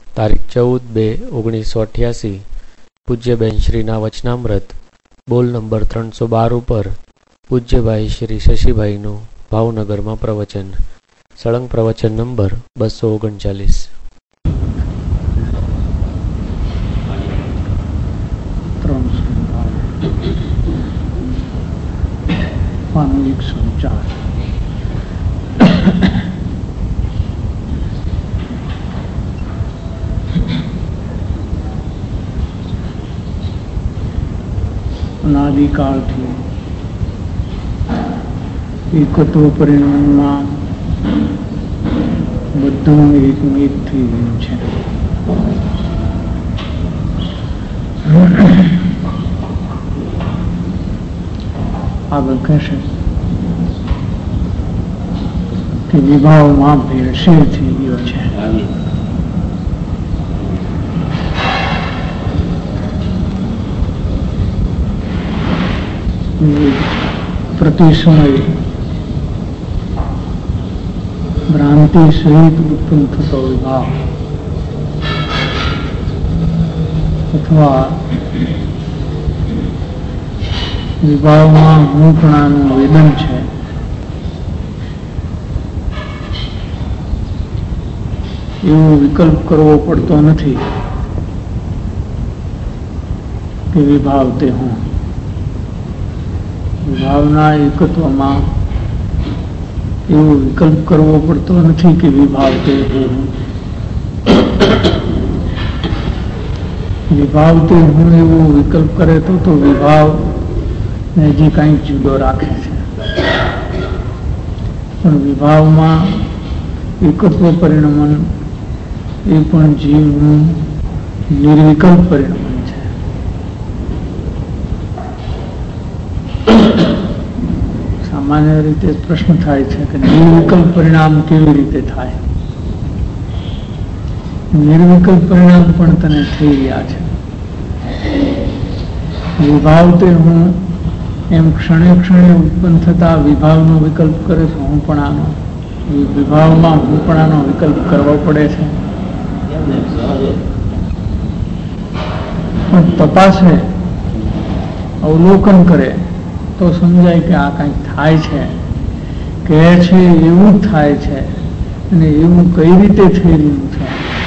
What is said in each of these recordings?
તારીખ 14/2/1988 પૂજ્યબેન શ્રીના વચનામૃત બોલ નંબર 312 ઉપર પૂજ્યભાઈ શ્રી શશીભાઈનું ભાવનગરમાં પ્રવચન. સળંગ પ્રવચન નંબર 239. અનાદિકાળથી એકત્વ પરિણામમાં બધું એકમેક થઈ ગયું છે. આગળ કહેશે કે વિભાવમાં ભેળસેળ થઈ ગયો છે. પ્રતિ સમયે ભ્રાંતિ સહિત ઉત્પન્ન થતો વિભાવ અથવા વિભાવમાં હુંપણાનું વેદન છે. એવો વિકલ્પ કરવો પડતો નથી કે વિભાવ તે હું. વિભાવના એકત્વમાં એવો વિકલ્પ કરવો પડતો નથી કે વિભાવ તે હું. વિભાવ તે હું એવો વિકલ્પ કરે તો વિભાવ ને હજી કંઈક જુદો રાખે છે. પણ વિભાવમાં એકત્વ પરિણમન એ પણ જીવનું નિર્વિકલ્પ પરિણમન છે. સામાન્ય રીતે પ્રશ્ન થાય છે કે નિર્વિકલ્પ પરિણામ કેવી રીતે થાય? નિર્વિકલ્પ પરિણામ પણ તને થઈ રહ્યા છે. વિભાવ તે હું એમ ક્ષણે ક્ષણે ઉત્પન્ન થતા વિભાવનો વિકલ્પ કરે છે. હુંપણાનો વિભાવમાં હુંપણાનો વિકલ્પ કરવો પડે છે. પણ તપાસે, અવલોકન કરે તો સમજાય કે આ કંઈક થાય છે, કહે છે એવું જ થાય છે, અને એવું કઈ રીતે થઈ રહ્યું છે.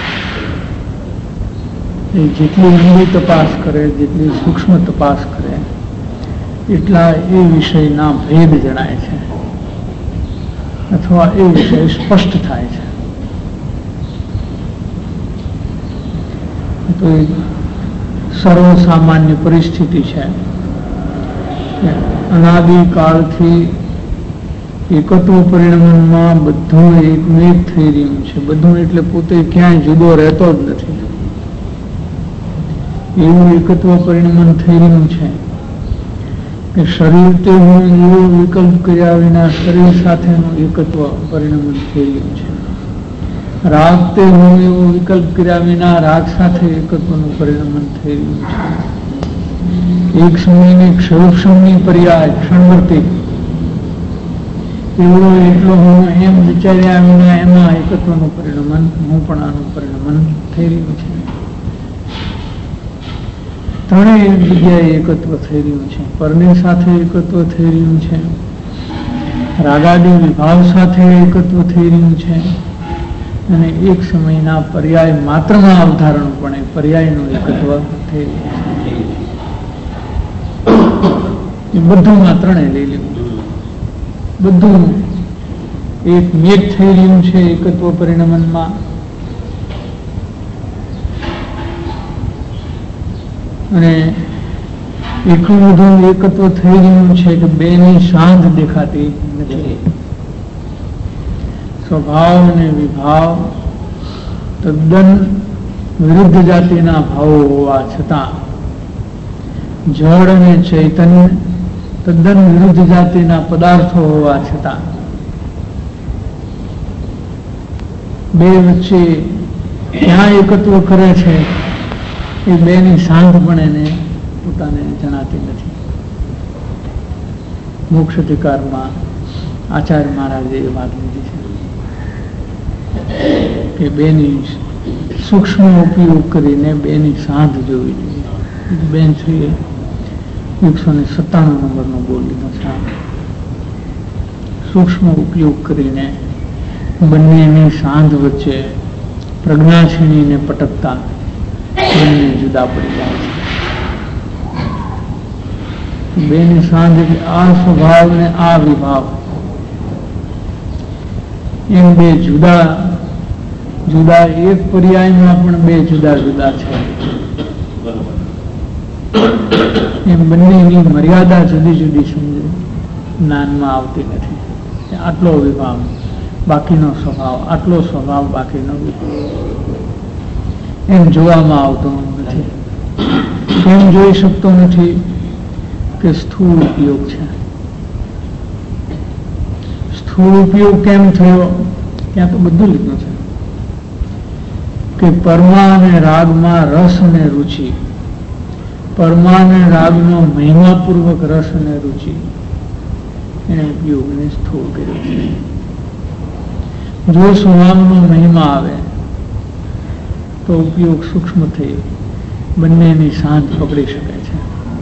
એ જેટલી ઊંડી તપાસ કરે, જેટલી સૂક્ષ્મ તપાસ કરે, એટલા એ વિષયના ભેદ જણાય છે અથવા એ વિષય સ્પષ્ટ થાય છે. તો એ સર્વસામાન્ય પરિસ્થિતિ છે. અનાદિકાળથી એકત્વ પરિણમનમાં બધું એકમેક થઈ રહ્યું છે. બધું એટલે પોતે ક્યાંય જુદો રહેતો જ નથી. એવું એકત્વ પરિણમન થઈ રહ્યું છે કે શરીર તે હું એવો વિકલ્પ કર્યા વિના શરીર સાથેનું એકત્વ પરિણમન થઈ રહ્યું છે. રાગ તે હું એવો વિકલ્પ કર્યા વિના રાગ સાથે એકત્વનું પરિણમન થઈ રહ્યું છે. એક સમયની ક્ષણની પર્યાય ક્ષણવર્તી એવડો એટલો હું એમ વિચાર્યા વિના એમાં એકત્વનું પરિણમન, હુંપણાનું પરિણમન થઈ રહ્યું છે. ત્રણેય જગ્યાએ એકત્વ થઈ રહ્યું છે. પરની સાથે એકત્વ થઈ રહ્યું છે, રાગાદી વિભાવ સાથે એકત્વ થઈ રહ્યું છે, અને એક સમયના પર્યાય માત્રમાં અવધારણપણે પર્યાયનું એકત્વ થઈ રહ્યું છે. એ બધું ત્રણે લઈ લેવું. બધું એક મેક થઈ રહ્યું છે એકત્વ પરિણમનમાં. અને એટલું બધું એકત્વ થઈ રહ્યું છે કે બેની સાંધ દેખાતી નથી. સ્વભાવ અને વિભાવ તદ્દન વિરુદ્ધ જાતિના ભાવો હોવા છતાં, જળ અને ચૈતન્ય તદ્દન વિરુદ્ધ જાતિના પદાર્થો હોવા છતાં બે વચ્ચે ક્યાં એકત્વ કરે છે એ બેની સાંધ પણ એને પોતાને જણાતી નથી. મોક્ષ અધિકારમાં આચાર્ય મહારાજે એ વાત લીધી છે કે બેની સૂક્ષ્મ ઉપયોગ કરીને બેની સાંધ જોવી જોઈએ. બેન શ્રીએ 197 નંબરનો બોલ લીધો છે. સૂક્ષ્મ ઉપયોગ કરીને બંનેની સાંધ વચ્ચે પ્રજ્ઞાક્ષીણીને પટકતા બંને જુદા પડી જાય છે. બેની સાંધ એટલે આ સ્વભાવ ને આ વિભાવ, એમ બે જુદા જુદા એક પર્યાયમાં પણ બે જુદા જુદા છે. એમ બંનેની મર્યાદા જુદી જુદી સમજો જ્ઞાનમાં આવતી નથી. આટલો વિભાવ બાકીનો સ્વભાવ, આટલો સ્વભાવ બાકીનો વિભાવ એમ જોવામાં આવતો નથી. એમ જોઈ શકતો નથી કે સ્થૂળ ઉપયોગ છે. સ્થૂળ ઉપયોગ કેમ થયો ત્યાં તો બધું લીધું છે કે પરમા અને રાગમાં રસ અને રુચિ, પરમા અને રાગનો મહિમાપૂર્વક રસ અને રુચિ, એને ઉપયોગને સ્થૂળ કર્યો છે. જો સ્વભાવનો મહિમા આવે તો ઉપયોગ સૂક્ષ્મ થઈ બંનેની સાંજ પકડી શકે છે.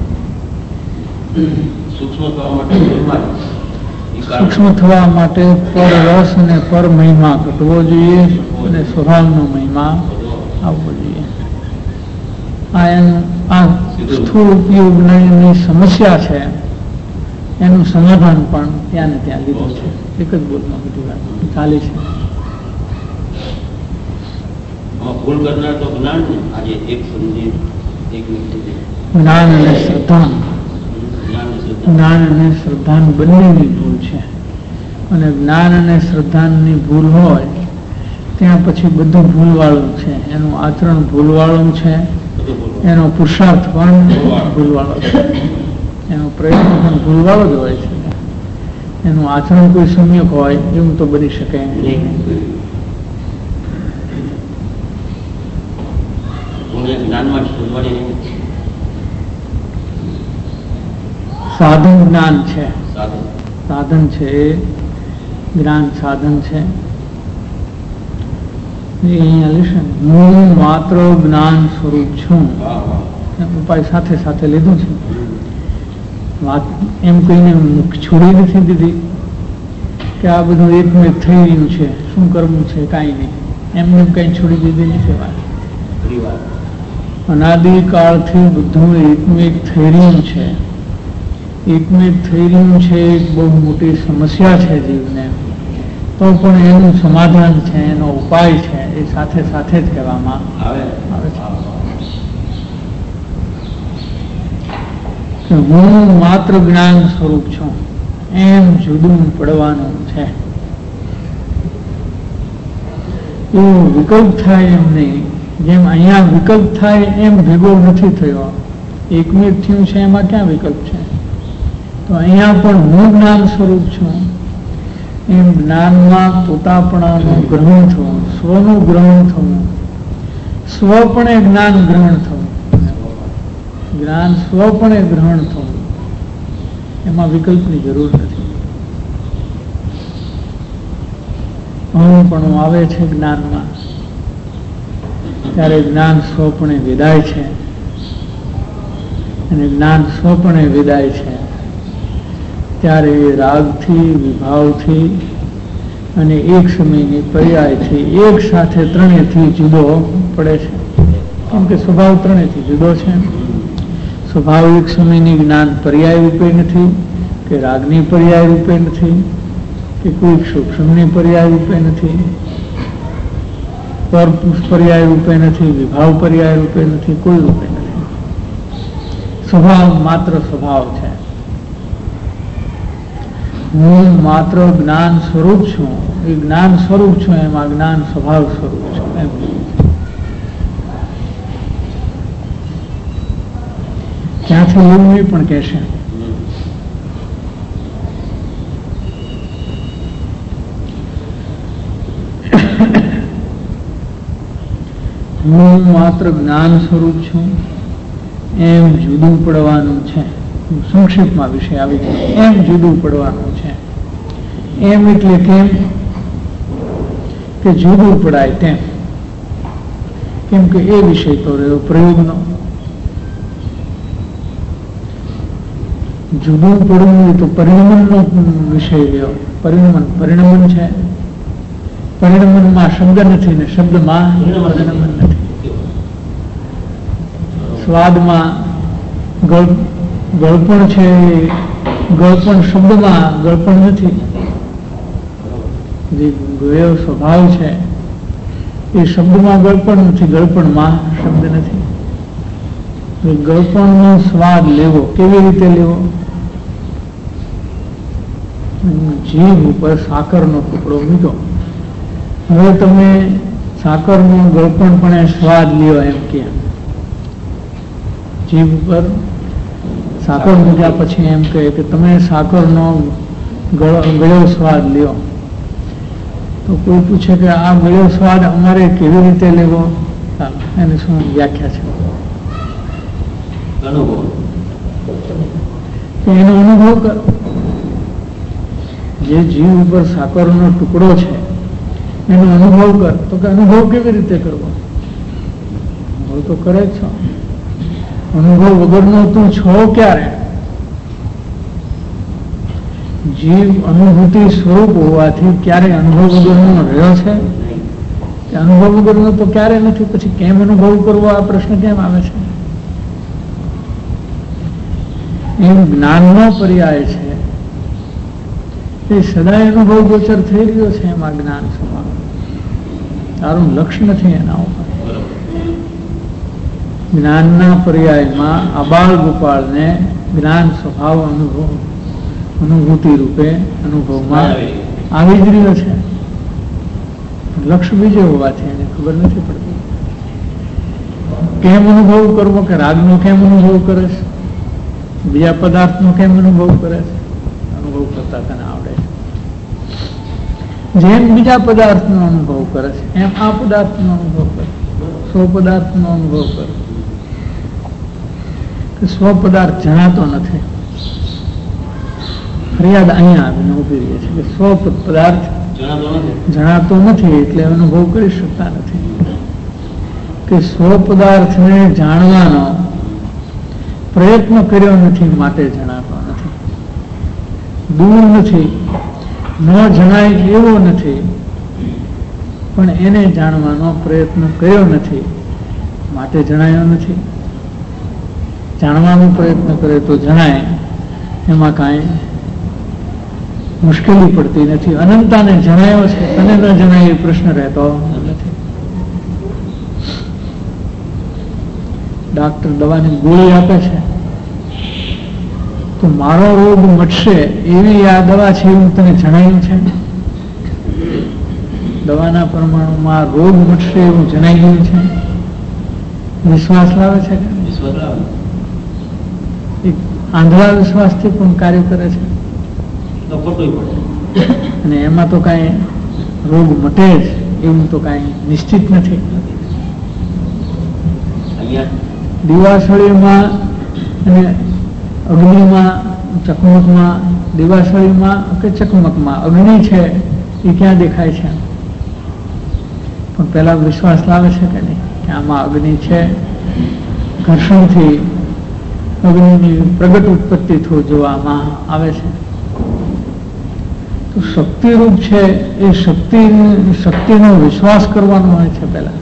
સૂક્ષ્મ થવા માટે પર રસ અને પર મહિમા ઘટવો જોઈએ અને સ્વભાવનો મહિમા આવવો જોઈએ. આ સ્થૂળ ઉપયોગની સમસ્યા છે, એનું સમાધાન પણ ત્યાં ને ત્યાં લીધું છે. એક જ બોલમાં બધી વાત ચાલે છે. જ્ઞાન અને શ્રદ્ધા, જ્ઞાન અને શ્રદ્ધા બંનેની ભૂલ છે. અને જ્ઞાન અને શ્રદ્ધાની ભૂલ હોય ત્યાં પછી બધું ભૂલવાળું છે. એનું આચરણ ભૂલવાળું છે, એનો પુરુષાર્થ પણ ભૂલવાળો છે, એનો પ્રયત્ન પણ ભૂલવાળો જ હોય છે. એનું આચરણ કોઈ સમ્યક હોય એવું તો બની શકે નહીં. સાધન જ્ઞાન છે, સાધન છે એ જ્ઞાન સાધન છે. અહીંયા લેશે હું માત્ર જ્ઞાન સ્વરૂપ છું, ઉપાય સાથે સાથે લીધું છે. વાત એમ કહીને છોડી નથી દીધી કે આ બધું એકમેક થઈ રહ્યું છે, શું કરવું છે કાંઈ નહીં, એમને કઈ છોડી દીધી નથી વાત. અનાદિકાળથી બધું એકમેક થઈ રહ્યું છે. એકમેક થઈ રહ્યું છે એક બહુ મોટી સમસ્યા છે જીવને, તો પણ એનું સમાધાન છે, એનો ઉપાય છે, એ સાથે સાથે જ કહેવામાં આવે છે. હું માત્ર જ્ઞાન સ્વરૂપ છું એમ જુદું પડવાનું છે. એવો વિકલ્પ થાય એમ નહીં. જેમ અહીંયા વિકલ્પ થાય એમ ભેગો નથી થયો. એકમેક થયું છે એમાં ક્યાં વિકલ્પ છે? તો અહીંયા પણ હું જ્ઞાન સ્વરૂપ છું એમ જ્ઞાનમાં પોતાપણાનું ગ્રહણ થવું, સ્વનું ગ્રહણ થવું, સ્વપણે જ્ઞાન ગ્રહણ થવું, જ્ઞાન સ્વપણે ગ્રહણ થવું, એમાં વિકલ્પની જરૂર નથી. અહંપણું આવે છે જ્ઞાનમાં ત્યારે જ્ઞાન સ્વપણે વેદાય છે, અને જ્ઞાન સ્વપણે વેદાય છે ત્યારે રાગથી, વિભાવથી અને એક સમયની પર્યાયથી એક સાથે ત્રણેયથી જુદો પડે છે. કેમ કે સ્વભાવ ત્રણેયથી જુદો છે. સ્વભાવ એક સમયની જ્ઞાન પર્યાય રૂપે નથી, કે રાગની પર્યાય રૂપે નથી, કે કોઈ સૂક્ષ્મની પર્યાય રૂપે નથી, પર પર્યાય રૂપે નથી, વિભાવ પર્યાય રૂપે નથી, કોઈ રૂપે નથી. સ્વભાવ માત્ર સ્વભાવ છે. હું માત્ર જ્ઞાન સ્વરૂપ છું, એ જ્ઞાન સ્વરૂપ છું એમાં જ્ઞાન સ્વભાવ સ્વરૂપ છું એમ. ક્યાંથી લેવું એ પણ કહેશે. હું માત્ર જ્ઞાન સ્વરૂપ છું એમ જુદું પડવાનું છે. સંક્ષિપ્તમાં વિષય આવી ગયો. એમ જુદું પડવાનું છે. એમ એટલે કેમ કે જુદું પડાય તેમ. કેમ કે એ વિષય તો રહ્યો પ્રયોગનો. જુદું પડવું તો પરિણમનનો વિષય રહ્યો. પરિણમન છે. પરિણમનમાં શબ્દ નથી ને શબ્દમાં પરિણમન નથી. સ્વાદમાં ગળપણ છે, ગળપણ શબ્દમાં ગળપણ નથી. જે ગયો સ્વભાવ છે એ શબ્દમાં ગળપણ નથી, ગળપણમાં શબ્દ નથી. ગળપણનો સ્વાદ લેવો કેવી રીતે લેવો? જીભ ઉપર સાકરનો ટુકડો મૂક્યો. હવે તમે સાકરનો ગળપણપણે સ્વાદ લ્યો એમ કે જીભ ઉપર સાકર મૂક્યા પછી એમ કહે કે તમે સાકરનો ગળ્યો સ્વાદ લ્યો. તો કોઈ પૂછે કે આ ગળ્યો સ્વાદ અમારે કેવી રીતે લેવો? એની શું વ્યાખ્યા છે? એનો અનુભવ કર. જે જીવ ઉપર સાકરનો ટુકડો છે એનો અનુભવ કર. તો કે અનુભવ કેવી રીતે કરવો? અનુભવ તો કરે જ છો. અનુભવ વગરનો તું છો ક્યારે? જીવ અનુભૂતિ સ્વરૂપ હોવાથી ક્યારે અનુભવ વગરનો રહ્યો છે? કે અનુભવ વગરનો તો ક્યારે નથી. પછી કેમ અનુભવ કરવો આ પ્રશ્ન કેમ આવે છે? એમ જ્ઞાનનો પર્યાય છે એ સદાય અનુભવ ગોચર થઈ રહ્યો છે. એમાં જ્ઞાન સ્વભાવ તારું લક્ષ્ય નથી એના ઉપર. જ્ઞાનના પર્યાયમાં અબાળ ગોપાળને જ્ઞાન સ્વભાવ અનુભૂતિ રૂપે અનુભવમાં આવી જ રહ્યો છે. લક્ષ્ય બીજો હોવાથી એને ખબર નથી પડતી. કેમ અનુભવ કરવો? કે રાગનો કેમ અનુભવ કરે છે? બીજા પદાર્થનો કેમ અનુભવ કરે છે? અનુભવ કરતા તને આવડે છે. જેમ બીજા પદાર્થનો અનુભવ કરે છે એમ આ પદાર્થનો અનુભવ કરે. સ્વ પદાર્થનો અનુભવ કરે. સ્વ પદાર્થ જણાતો નથી. ફરિયાદ અહીંયા આવીને ઉભી રહી છે કે સ્વ પદાર્થ જણાતો નથી એટલે અનુભવ કરી શકતા નથી. કે સ્વ પદાર્થને જાણવાનો પ્રયત્ન કર્યો નથી માટે જણાતો નથી. દૂર નથી, ન જણાય એવો નથી, પણ એને જાણવાનો પ્રયત્ન કર્યો નથી માટે જણાયો નથી. જાણવાનો પ્રયત્ન કરે તો જણાય, એમાં કાંઈ મુશ્કેલી પડતી નથી. અનંતાને જણાયો છે, તને ન જણાય એ પ્રશ્ન રહેતો નથી. ડાક્ટર દવાની ગોળી આપે છે તો મારો રોગ મટશે એવી આ દવા છે એવું તને જણાયું છે? દવાના પરમાણુમાં રોગ મટશે એવું જણાઈ ગયું છે? વિશ્વાસ લાવે છે કે એક આંધળા વિશ્વાસથી પણ કાર્ય કરે છે અને એમાં તો કાંઈ રોગ મટે જ એવું તો કાંઈ નિશ્ચિત નથી. દિવાસળીમાં અને અગ્નિમાં, ચકમકમાં, દિવાસળીમાં કે ચકમકમાં અગ્નિ છે એ ક્યાં દેખાય છે? પણ પેલા વિશ્વાસ લાવે છે કે નહીં કે આમાં અગ્નિ છે? ઘર્ષણથી અગ્નિની પ્રગટ ઉત્પત્તિ જોવામાં આવે છે. તો શક્તિરૂપ છે એ શક્તિનો વિશ્વાસ કરવાનો હોય છે પેલા.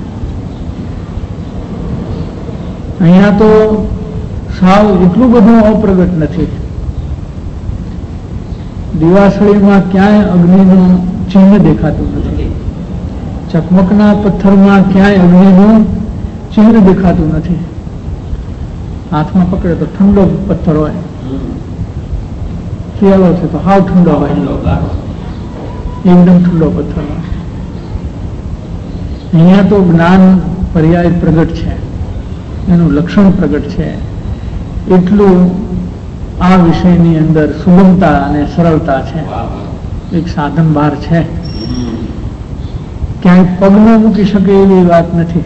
અહીંયા તો સાવ એટલું બધું અપ્રગટ નથી. દિવાસળીમાં ક્યાંય અગ્નિનું ચિહ્ન દેખાતું નથી. ચકમકના પથ્થરમાં ક્યાંય અગ્નિનું ચિહ્ન દેખાતું નથી. હાથમાં પકડે તો ઠંડો પથ્થર હોય, શિયાળો છે તો હાવ ઠંડો હોય, એકદમ ઠંડો પથ્થર હોય. અહીંયા તો જ્ઞાન પર્યાય પ્રગટ છે, એનું લક્ષણ પ્રગટ છે. એટલું આ વિષયની અંદર સુગમતા અને સરળતા છે. એક સાધન બહાર છે, ક્યાંય પગ ન મૂકી શકે એવી વાત નથી.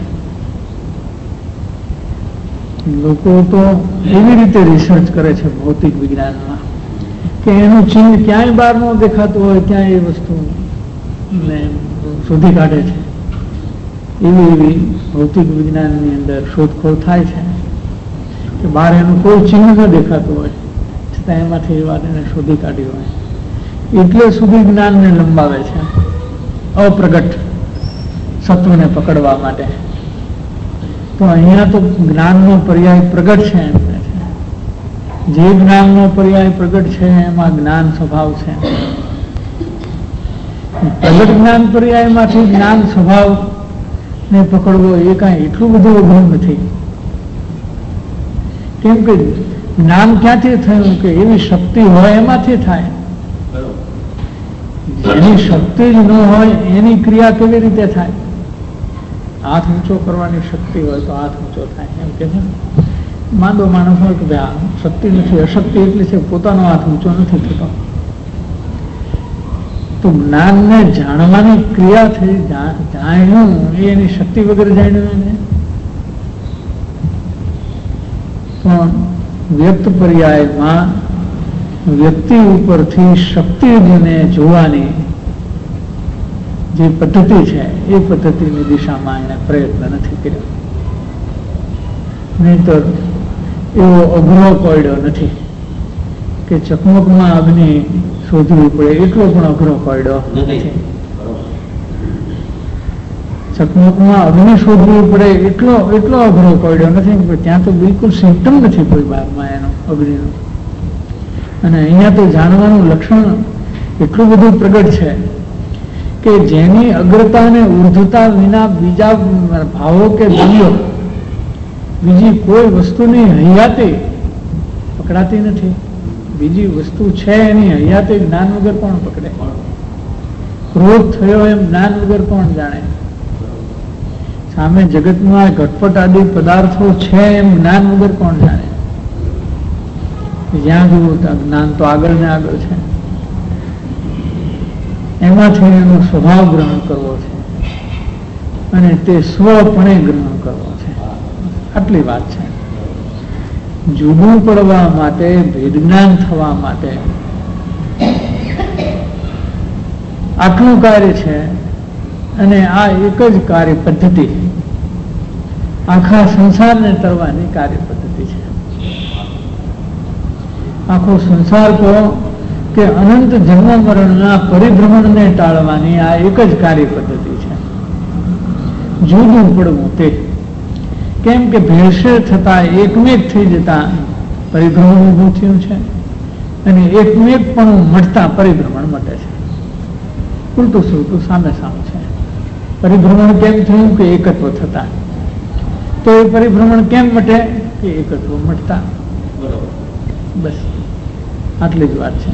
લોકો તો એવી રીતે રિસર્ચ કરે છે ભૌતિક વિજ્ઞાનમાં કે એનું ચિહ્ન ક્યાંય બહાર ન દેખાતું હોય ત્યાં એ વસ્તુ શોધી કાઢે છે. પણ અહીંયા તો જ્ઞાન પર્યાય પ્રગટ છે, એનું લક્ષણ પ્રગટ છે. એટલું આ વિષયની અંદર સુગમતા અને સરળતા છે. ક્યાંય પગ ન મૂકી શકે એવી વાત નથી. લોકો તો એવી રીતે રિસર્ચ કરે છે ભૌતિક વિજ્ઞાનમાં કે એનું ચિહ્ન ક્યાંય બહાર ન દેખાતું હોય ત્યાં એ વસ્તુ શોધી કાઢે છે. એવી ભૌતિક વિજ્ઞાનની અંદર શોધખોળ થાય છે કે બહાર એનું કોઈ ચિહ્ન ન દેખાતું હોય છતાં એમાંથી એ વાત એને શોધી કાઢી હોય, એટલે સુધી જ્ઞાનને લંબાવે છે અપ્રગટ સત્વને પકડવા માટે. તો અહીંયા તો જ્ઞાનનો પર્યાય પ્રગટ છે એમ કહે છે. જે જ્ઞાનનો પર્યાય પ્રગટ છે એમાં જ્ઞાન સ્વભાવ છે. પ્રગટ જ્ઞાન પર્યાયમાંથી જ્ઞાન સ્વભાવ ને પકડવો એ કાંઈ એટલું બધું અઘરું નથી. કેમ કે જ્ઞાન ક્યાંથી થયું કે એવી શક્તિ હોય એમાંથી થાય. જેની શક્તિ જ ન હોય એની ક્રિયા કેવી રીતે થાય? હાથ ઊંચો કરવાની શક્તિ હોય તો હાથ ઊંચો થાય એમ કે છે. માંદો માણસ હોય કે ભાઈ શક્તિ નથી, અશક્તિ એટલી છે પોતાનો હાથ ઊંચો નથી થતો. તો જ્ઞાનને જાણવાની ક્રિયાથી જાણ્યું એની શક્તિ વગર જાણ્યું એને. પણ વ્યક્ત પર્યાયમાં વ્યક્તિ ઉપરથી શક્તિને જોવાની જે પદ્ધતિ છે એ પદ્ધતિની દિશામાં એને પ્રયત્ન નથી કર્યો. નહીતર એવો અઘરો કોયડો નથી કે ચકમકમાં અગ્નિ શોધવી પડે એટલો પણ અઘરો કોયડો નથી. ચકમકમાં અગ્નિ શોધવી પડે એટલો અઘરો કોયડો નથી. ત્યાં તો બિલકુલ સિમ્ટમ નથી કોઈ બહારમાં એનો અગ્નિનું. અને અહીંયા તો જાણવાનું લક્ષણ એટલું બધું પ્રગટ છે કે જેની અગ્રતા અને ઉર્ધ્વતા વિના બીજા ભાવો કે દ્રવ્યો બીજી કોઈ વસ્તુની હૈયાતી પકડાતી નથી. બીજી વસ્તુ છે એની હૈયાતી જ્ઞાન વગર કોણ પકડે? ક્રોધ થયો એમ જ્ઞાન વગર કોણ જાણે? સામે જગતમાં ઘટપટ આદિ પદાર્થો છે એમ જ્ઞાન વગર કોણ જાણે? જ્યાં જુઓ ત્યાં જ્ઞાન તો આગળ ને આગળ છે. એમાંથી એનો સ્વભાવ ગ્રહણ કરવો છે અને તે સ્વપણે ગ્રહણ કરવો છે. આટલી વાત છે. જુદું પડવા માટે, ભેદજ્ઞાન થવા માટે આટલું કાર્ય છે. અને આ એક જ કાર્ય પદ્ધતિ આખા સંસારને તરવાની કાર્ય પદ્ધતિ છે. આખો સંસાર કહો કે અનંત જન્મ મરણના પરિભ્રમણને ટાળવાની આ એક જ કાર્ય પદ્ધતિ છે. જુદું પડવું તે કેમ કે ભેળસેળ થતા એકમેક થઈ જતા પરિભ્રમણ ઊભું થયું છે અને એકમેક પણ મટતા પરિભ્રમણ મટે છે. ઉલટું સુલટું સામે સામે છે. પરિભ્રમણ કેમ થયું કે એકત્વ થતા, તો એ પરિભ્રમણ કેમ મટે કે એકત્વ મટતા. બસ આટલી જ વાત છે.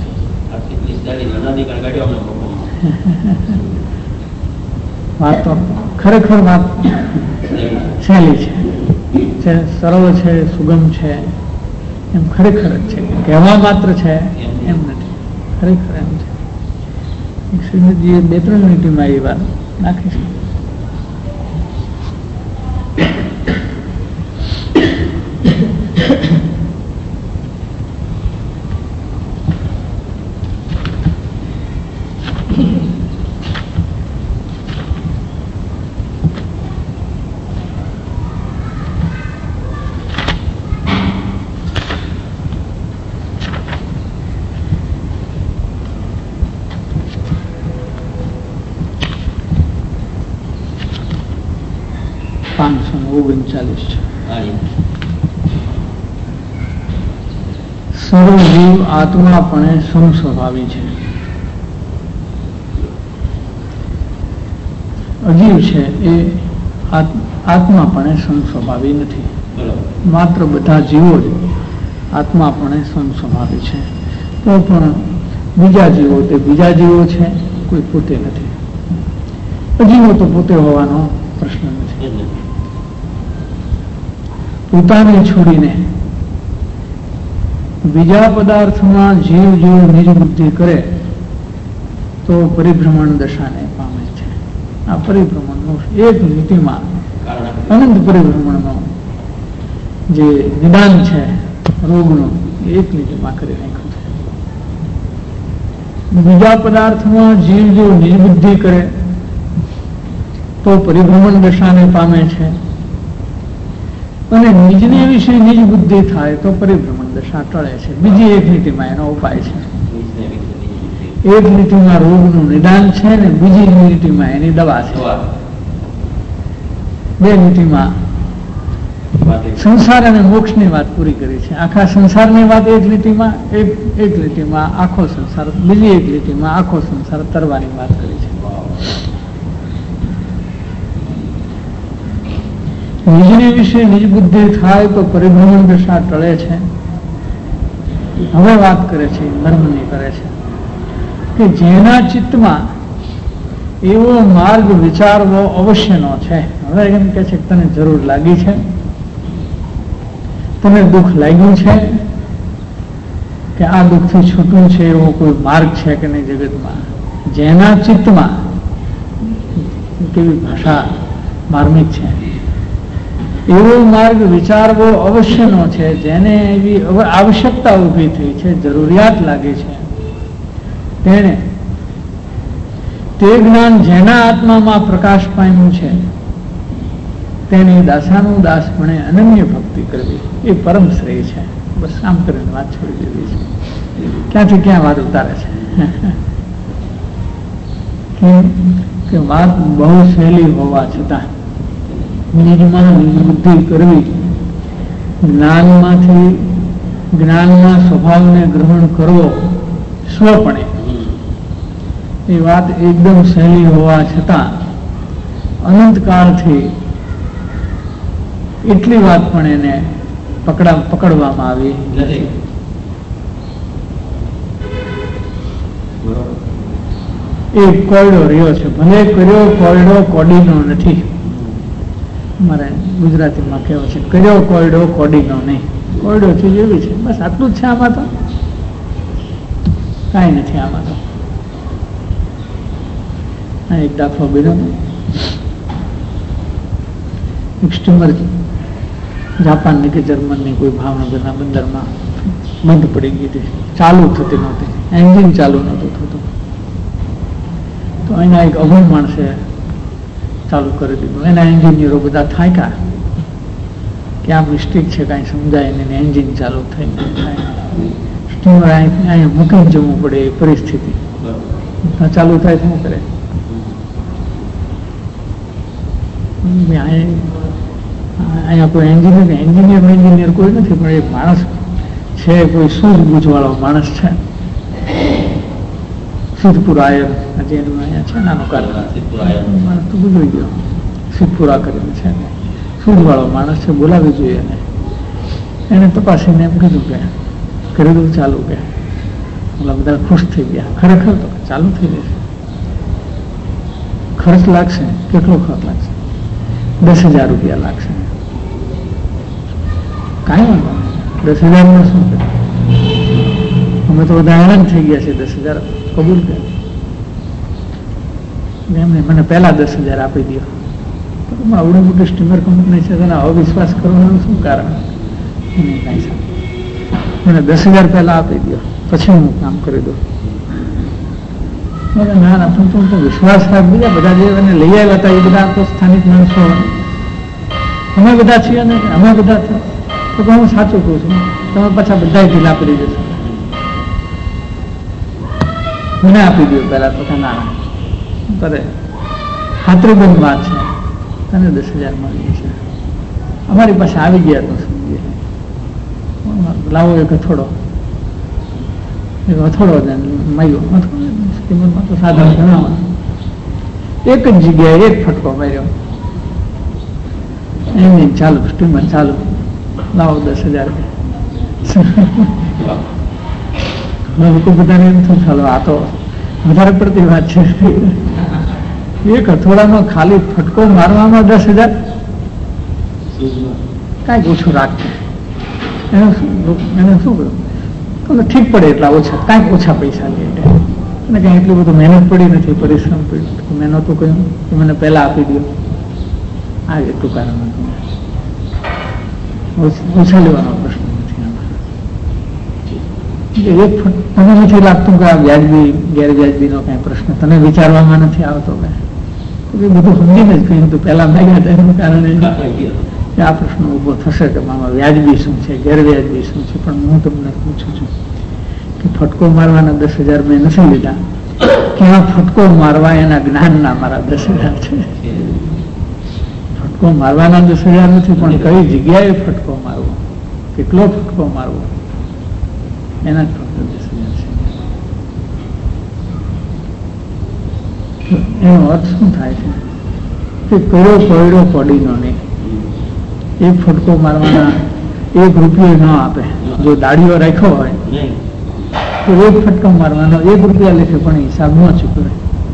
વાત તો ખરેખર વાત સહેલી છે, સરળ છે, સુગમ છે, એમ ખરેખર જ છે. કહેવા માત્ર છે એમ નથી, ખરેખર એમ છે. શ્રીમદજીએ 2-3 મિનિટમાં એ વાત નાખી છે. સર્વ જીવ આત્માપણે સમસ્વભાવી છે. અજીવ છે એ આત્માપણે સમસ્વભાવી નથી. માત્ર બધા જીવો જ આત્માપણે સમસ્વભાવી છે. તો પણ બીજા જીવો તે બીજા જીવો છે, કોઈ પોતે નથી. અજીવો તો પોતે હોવાનો પ્રશ્ન નથી. પોતાને છોડીને બીજા પદાર્થમાં જીવ જો નિજ બુદ્ધિ કરે તો પરિભ્રમણ દશાને પામે છે. આ પરિભ્રમણનો એક નીતિમાં અનંત પરિભ્રમણનો જે નિદાન છે રોગનો એક નીતિમાં કરી નાખ્યું છે. બીજા પદાર્થમાં જીવ જો નિજ બુદ્ધિ કરે તો પરિભ્રમણ દશાને પામે છે, અને નિજને વિશે નિજ બુદ્ધિ થાય તો પરિભ્રમણ દશા ટળે છે. બીજી એક લીટીમાં એનો ઉપાય છે. એક લીટીમાં રોગનું નિદાન છે ને બીજી લીટીમાં એની દવા છે. બે લીટીમાં સંસાર અને મોક્ષની વાત પૂરી કરી છે. આખા સંસારની વાત એક લીટીમાં, એક લીટીમાં આખો સંસાર, બીજી એક લીટીમાં આખો સંસાર તરવાની વાત કરી છે. નિજને વિશે નિજ બુદ્ધિ થાય તો પરિભ્રમણ દશા ટળે છે. હવે વાત કરે છે, ધર્મની કરે છે કે જેના ચિત્તમાં એવો માર્ગ વિચારવો અવશ્યનો છે. હવે એમ કે છે કે તને જરૂર લાગી છે, તને દુઃખ લાગ્યું છે કે આ દુઃખથી છૂટવું છે, એવો કોઈ માર્ગ છે કે નહીં જગતમાં. જેના ચિત્તમાં, કેવી ભાષા માર્મિક છે, એવો માર્ગ વિચારવો અવશ્યનો છે, જેને એવી આવશ્યકતા ઊભી થઈ છે, જરૂરિયાત લાગે છે, તેને તે જ્ઞાન જેના આત્મામાં પ્રકાશ પામ્યું છે તેની દાસાનું દાસપણે અનન્ય ભક્તિ કરવી એ પરમ શ્રેય છે. બસ આમ કરીને વાત છોડી દેવી છે. ક્યાંથી ક્યાં વાત ઉતારે છે કે વાત બહુ સહેલી હોવા છતાં નિજમાં નિજ બુદ્ધિ કરવી, જ્ઞાનમાં સ્વભાવને ગ્રહણ કરવો સ્વપણે, એ વાત એકદમ સહેલી હોવા છતાં અનંતકાળથી એટલી વાત પણ એને પકડવામાં આવી નથી. એ કોયડો રહ્યો છે, ભલે કર્યો કોયડો કોડીનો નથી. મારે ગુજરાતીમાં કહેવું છે, કર્યો કોયડો કોડીનો નહીં. કોયડો ચીજ એવી છે, બસ આટલું જ છે. આમાં તો કાંઈ નથી. આમાં તો એક દાખલો બીજો, એક સ્ટીમર જાપાનની કે જર્મનની કોઈ ભાવનગરના બંદરમાં બંધ પડી ગઈ હતી, ચાલુ થતી નહોતી, એન્જિન ચાલુ નહોતું થતું. તો એના એક અભણ માણસે ચાલુ કરી દીધું. એના એન્જિનિયરો બધા થાક્યા કે આ મિસ્ટેક છે, કાંઈ સમજાય નહીં, એન્જિન ચાલુ થઈ થાય, સ્ટીમર અહીંયા મૂકીને જવું પડે એ પરિસ્થિતિ. ચાલુ થાય શું કરે? અહીંયા કોઈ એન્જિનિયર કોઈ નથી, પણ એક માણસ છે, કોઈ સૂઝબૂઝ વાળો માણસ છે, સિદ્ધપુરા હજી એનું અહીંયા છે નાનું માણસ તો ગુજરી ગયો, સિદ્ધપુરા કરીને છે, સૂઝ વાળો માણસ છે, બોલાવી જોઈએ એને. એને તપાસીને એમ કીધું કે કરી દઉં ચાલુ, કે ઓલા બધા ખુશ થઈ ગયા. ખરેખર તો ચાલુ થઈ જશે. ખર્ચ લાગશે, કેટલો ખર્ચ લાગશે? 10,000 રૂપિયા લાગશે. કાંઈ વાંધો નહીં, 10,000 શું કરે? અમે તો બધા હેરાન થઈ ગયા છે. 10,000 કબૂલ કરે. એમને મને પહેલા 10,000 આપી દો. આવડે મોટી સ્ટીમર કંપની છે, તેના અવિશ્વાસ કરવાનું શું કારણ? એને કાંઈ સાહેબ મને 10,000 પહેલા આપી દો, પછી હું કામ કરી દઉં. ના ના, પણ તું વિશ્વાસ રાખ. બીજા બધા જે એને લઈ આવ્યા હતા એ બધા તો સ્થાનિક માણસો, અમે બધા છીએ ને, અમે બધા છીએ. તો હું સાચું કહું છું, તમે પાછા બધા ઢીલા પડી જશો. મને આપી દો પહેલા. તો કે ના ના, કરે ખાતરીબંધ વાત છે, તને 10,000 મળી છે. અમારી પાસે આવી ગયા તો સમજીએ. લાવો એક હથોડો માર્યો. સ્ટીમરમાં તો સાધન ગણાવવાનું. એક જ જગ્યાએ એક ફટકો માર્યો, એની ચાલુ, સ્ટીમર ચાલુ. લાવો 10,000. લોકો બધાને એમ થયું ચાલો આ તો વધારે પડતી વાત છે. એક હથોડામાં ખાલી ફટકો મારવામાં 10,000, કાંઈક ઓછું રાખશે. એને શું કર્યું? તો ઠીક પડે એટલા ઓછા, કાંઈક ઓછા પૈસા લે. અને કાંઈ એટલું બધું મહેનત પડી નથી, પરિશ્રમ પડી. મેં નહોતું કહ્યું કે મને પહેલા આપી દો. આ એટલું કારણ હતું. ઓછા લેવાનો પ્રશ્ન નથી આમાં. એક તને નથી લાગતું કે આ વ્યાજબી ગેરવ્યાજબીનો કાંઈ પ્રશ્ન તને વિચારવામાં નથી આવતો? એ બધું સમજીને જ કહ્યું તો પહેલા માગ્યા હતા એનું કારણ કે આ પ્રશ્ન ઉભો થશે કે મામાં વ્યાજબી શું છે, ગેરવ્યાજબી શું છે. પણ હું તમને પૂછું છું કે ફટકો મારવાના 10,000 મેં નથી લીધા, ક્યાં ફટકો મારવા એના જ્ઞાનના મારા 10,000 છે. ફટકો મારવાના 10,000 નથી, પણ કઈ જગ્યાએ ફટકો મારવો, કેટલો ફટકો મારવો એના જ ફક્ત 10,000 છે. એનો અર્થ શું થાય છે કે કયો કોયડો પડીનો નહીં. એક ફટકો મારવાના 1 રૂપિયો ન આપે. જો દાડીઓ રાખ્યો હોય તો 1 ફટકો મારવાનો 1 રૂપિયા લેખે પણ હિસાબ ન ચૂકવે.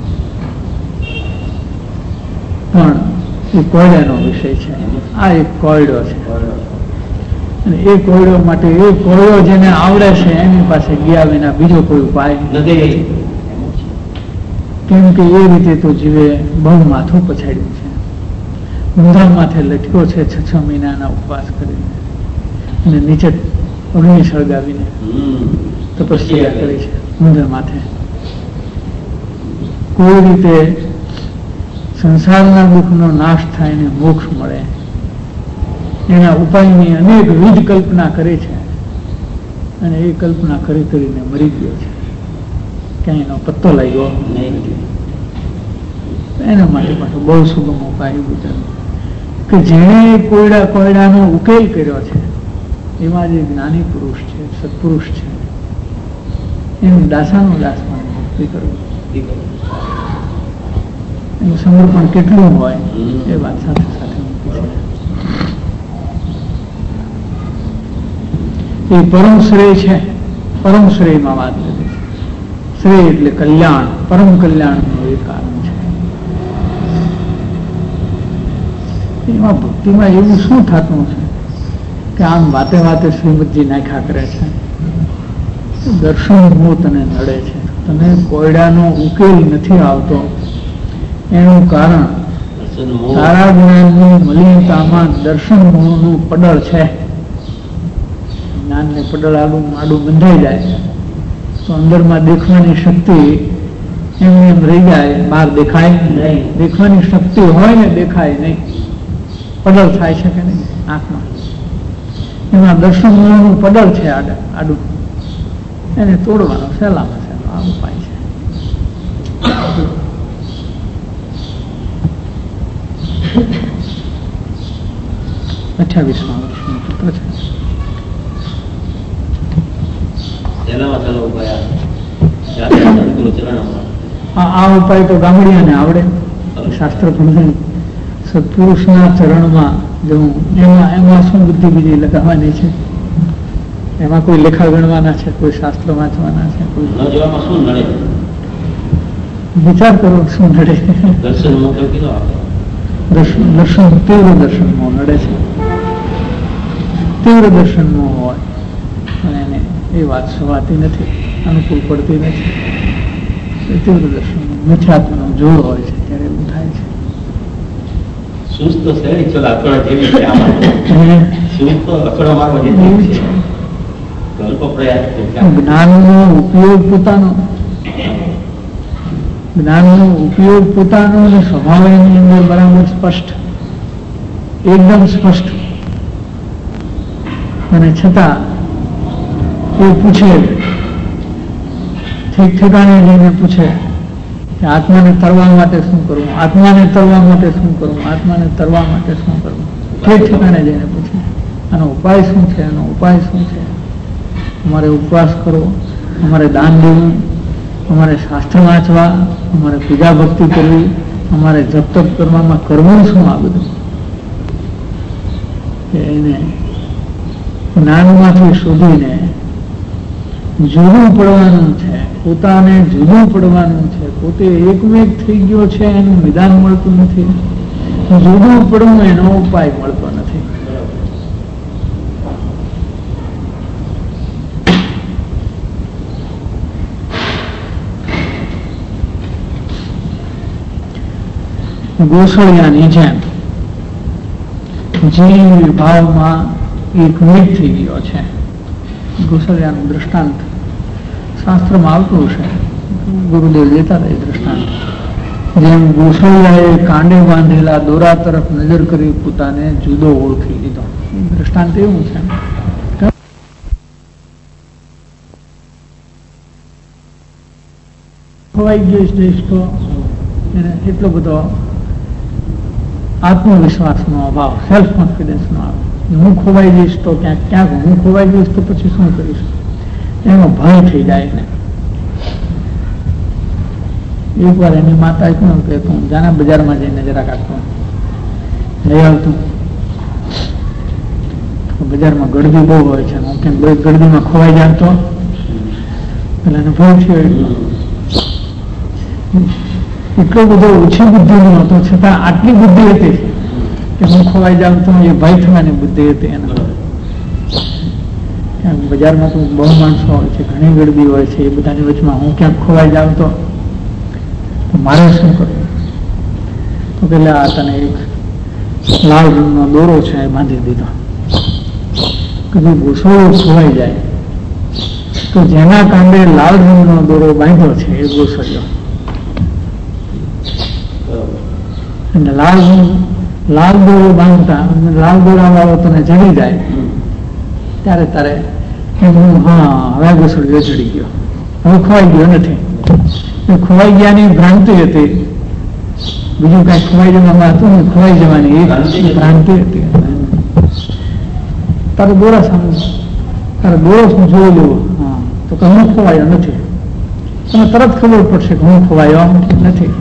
પણ એ કોયડાનો વિષય છે. આ એક કોયડો છે અને એ કોયડો માટે એ કોયડો જેને આવડે છે એની પાસે ગયા વિના બીજો કોઈ ઉપાય નથી. કેમ કે એ રીતે તો જીવે બહુ માથું પછાડ્યું છે, ઊંધા માથે લટક્યો છે 6 મહિનાના ઉપવાસ કરીને અને નીચે અગ્નિ સળગાવીને તપસ્યા કરી છે ઊંધા માથે. કોઈ રીતે સંસારના દુઃખનો નાશ થાય ને મોક્ષ મળે એના ઉપાયની અનેકવિધ કલ્પના કરે છે અને એ કલ્પના કરી કરીને મરી ગયો છે. ક્યાંય એનો પત્તો લાગ્યો નથી. એના માટે પાછો બહુ સુગમ ઉપાય વિચારો કે જેણે કોયડાનો ઉકેલ કર્યો છે એમાં જે જ્ઞાની પુરુષ છે, સત્પુરુષ છે, એનું દાસાનો દાસ માની ભક્તિ કરવું, એનું સમર્પણ કેટલું હોય એ વાત સાથે સાથે મૂકી છે. એ પરમ શ્રેય છે. પરમ શ્રેયમાં વાત કરી છે. શ્રેય એટલે કલ્યાણ, પરમ કલ્યાણનું એ કારણ છે. એમાં ભક્તિમાં એવું શું થતું છે કે આમ વાતે વાતે શ્રીમદજી નાખ્યા કરે છે, દર્શન મોહ તને નડે છે, તને કોયડાનો ઉકેલ નથી આવતો. એનું કારણ તારા જ્ઞાનની મલિનતામાં દર્શન મોહનું પડળ છે. જ્ઞાનને પડળ આડું બંધાઈ જાય તો અંદરમાં દેખવાની શક્તિ એમને એમ રહી જાય, બહાર દેખાય નહીં. દેખવાની શક્તિ હોય ને દેખાય નહીં, પડળ થાય છે કે નહીં આંખમાં, એમાં દર્શન મોહનું પડળ છે આડું, એને તોડવાનો સહેલામાં સહેલો આ ઉપાય છે. 28મા વર્ષનું પુત્ર છે. આ ઉપાય તો ગામડિયાને આવડે, શાસ્ત્ર પણ સત્પુરુષના ચરણમાં જવું. એમાં શું બુદ્ધિ બીજી લગાવવાની છે? એમાં કોઈ લેખા ગણવાના છે, કોઈ શાસ્ત્ર વાંચવાના છે, કોઈ વિચાર કરો શું નડે? દર્શન તીવ્ર દર્શનમાં નડે છે. તીવ્ર દર્શનમાં હોય પણ એને એ વાત સવાતી નથી, અનુકૂળ પડતી નથી. તીવ્ર દર્શન મિથ્યાત્વનો જોર હોય છે ત્યારે એવું થાય છે. જ્ઞાનનો ઉપયોગ પોતાનો અને સ્વભાવ એની અંદર બરાબર સ્પષ્ટ, એકદમ સ્પષ્ટ, અને છતાં એ પૂછે, ઠીક ઠેકાણે જઈને પૂછે કે આત્માને તરવા માટે શું કરવું, આત્માને તરવા માટે શું કરવું, આત્માને તરવા માટે શું કરવું, ઠીક ઠેકાણે જઈને પૂછે આનો ઉપાય શું છે, આનો ઉપાય શું છે. અમારે ઉપવાસ કરવો, અમારે દાન દેવું, અમારે શાસ્ત્ર વાંચવા, અમારે પૂજા ભક્તિ કરવી, અમારે જપ તપ કરવામાં કરવું શું? આ બધું એને જ્ઞાનમાંથી શોધીને જુદું પડવાનું છે, પોતાને જુદું પડવાનું છે. પોતે એકમેક થઈ ગયો છે, એનું નિદાન મળતું નથી. જુદું પડવું એનો ઉપાય મળતો નથી. ગોસળિયાની જેમ જીવ ભાવમાં એકમેક થઈ ગયો છે. ગોસળિયાનું દૃષ્ટાંત શાસ્ત્રમાં આવતું હશે, ગુરુદેવ લેતા હતા એ દૃષ્ટાંત. જેમ ગોસળિયાએ કાંડે બાંધેલા દોરા તરફ નજર કરી પોતાને જુદો ઓળખી લીધો. દ્રષ્ટાંત એવું છે. ખોવાઈ ગયો જઈશ તો એને એટલો બધો આત્મવિશ્વાસનો અભાવ, સેલ્ફ કોન્ફિડન્સનો આવે. હું ખોવાઈ જઈશ તો ક્યાંક હું ખોવાઈ જઈશ તો પછી શું કરીશ, એનો ભય થઈ જાય ને. એક વાર એની માતા કહ્યું કે તું જાના બજારમાં જઈને જરા કાઢતો લઈ આવતું. બજારમાં ગળદી બહુ હોય છે, હું કેમ ગળદીમાં ખોવાઈ જાવ તો પેલા એને ભય થયો. એટલો બધો ઓછી બુદ્ધિ નો હતો છતાં આટલી બુદ્ધિ હતી કે હું ખોવાઈ જાઉં તો એ ભય થવાની બુદ્ધિ હતી એને. બજારમાં તો બહુ માણસો હોય છે, ઘણી ગળદી હોય છે, એ બધાની વચમાં હું ક્યાંક ખોવાઈ જાઉં તો મારે શું કરવું? તો પેલા તને એક લાલ રંગનો દોરો છે એ બાંધી દીધો કે જો ગોસળિયો ખોવાઈ જાય તો જેના કાંડે લાલ રંગનો દોરો બાંધ્યો છે એ ગોસળિયો. અને લાલ દોરો બાંધતા લાલ દોરા વાળો તને જડી જાય ત્યારે તારે હા હવે ગોસળિયો જડી ગયો, હવે ખોવાઈ ગયો નથી. ખોવાઈ ગયાની ભ્રાંતિ હતી, બીજું કઈ ખોવાઈ જવામાં હતું ને, ખોવાઈ જવાની એ ભ્રાંતિ હતી. તારો દોરા સામે તારો દોરો જોઈ લેવો તો કે હું ખોવાયો નથી, તમે તરત ખબર પડશે કે હું ખોવાયો નથી.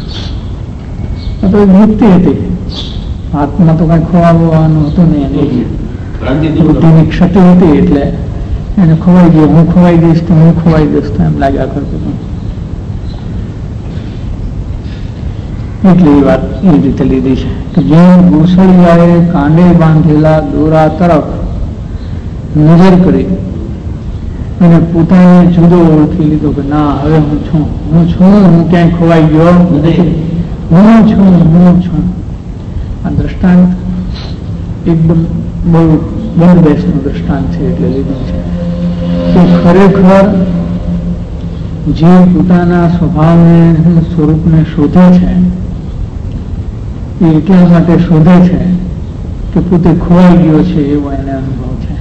તો યુક્તિ હતી, હાથમાં તો કઈ ખોવાવાનું હતું નહીં, બુદ્ધિની ક્ષતિ હતી એટલે એને ખોવાઈ ગયો. હું ખોવાઈ દઈશ તો હું ખોવાઈ દઈશ તો એમ લાગ્યા કરતું. એટલે એ વાત એ રીતે લીધી છે કે જેમ ગોસળિયાએ કાંડે બાંધેલા દોરા તરફ નજર કરી અને પોતાને જુદો ઓળખી લીધો કે ના હવે હું છું, હું ક્યાંય ખોવાઈ ગયો નથી, હું છું. આ દ્રષ્ટાંત એકદમ બહુ બેસનું દ્રષ્ટાંત છે એટલે લીધું છે કે ખરેખર જે પોતાના સ્વભાવને સ્વરૂપને શોધે છે એ એટલા માટે શોધે છે કે પોતે ખોવાઈ ગયો છે એવો એને અનુભવ છે.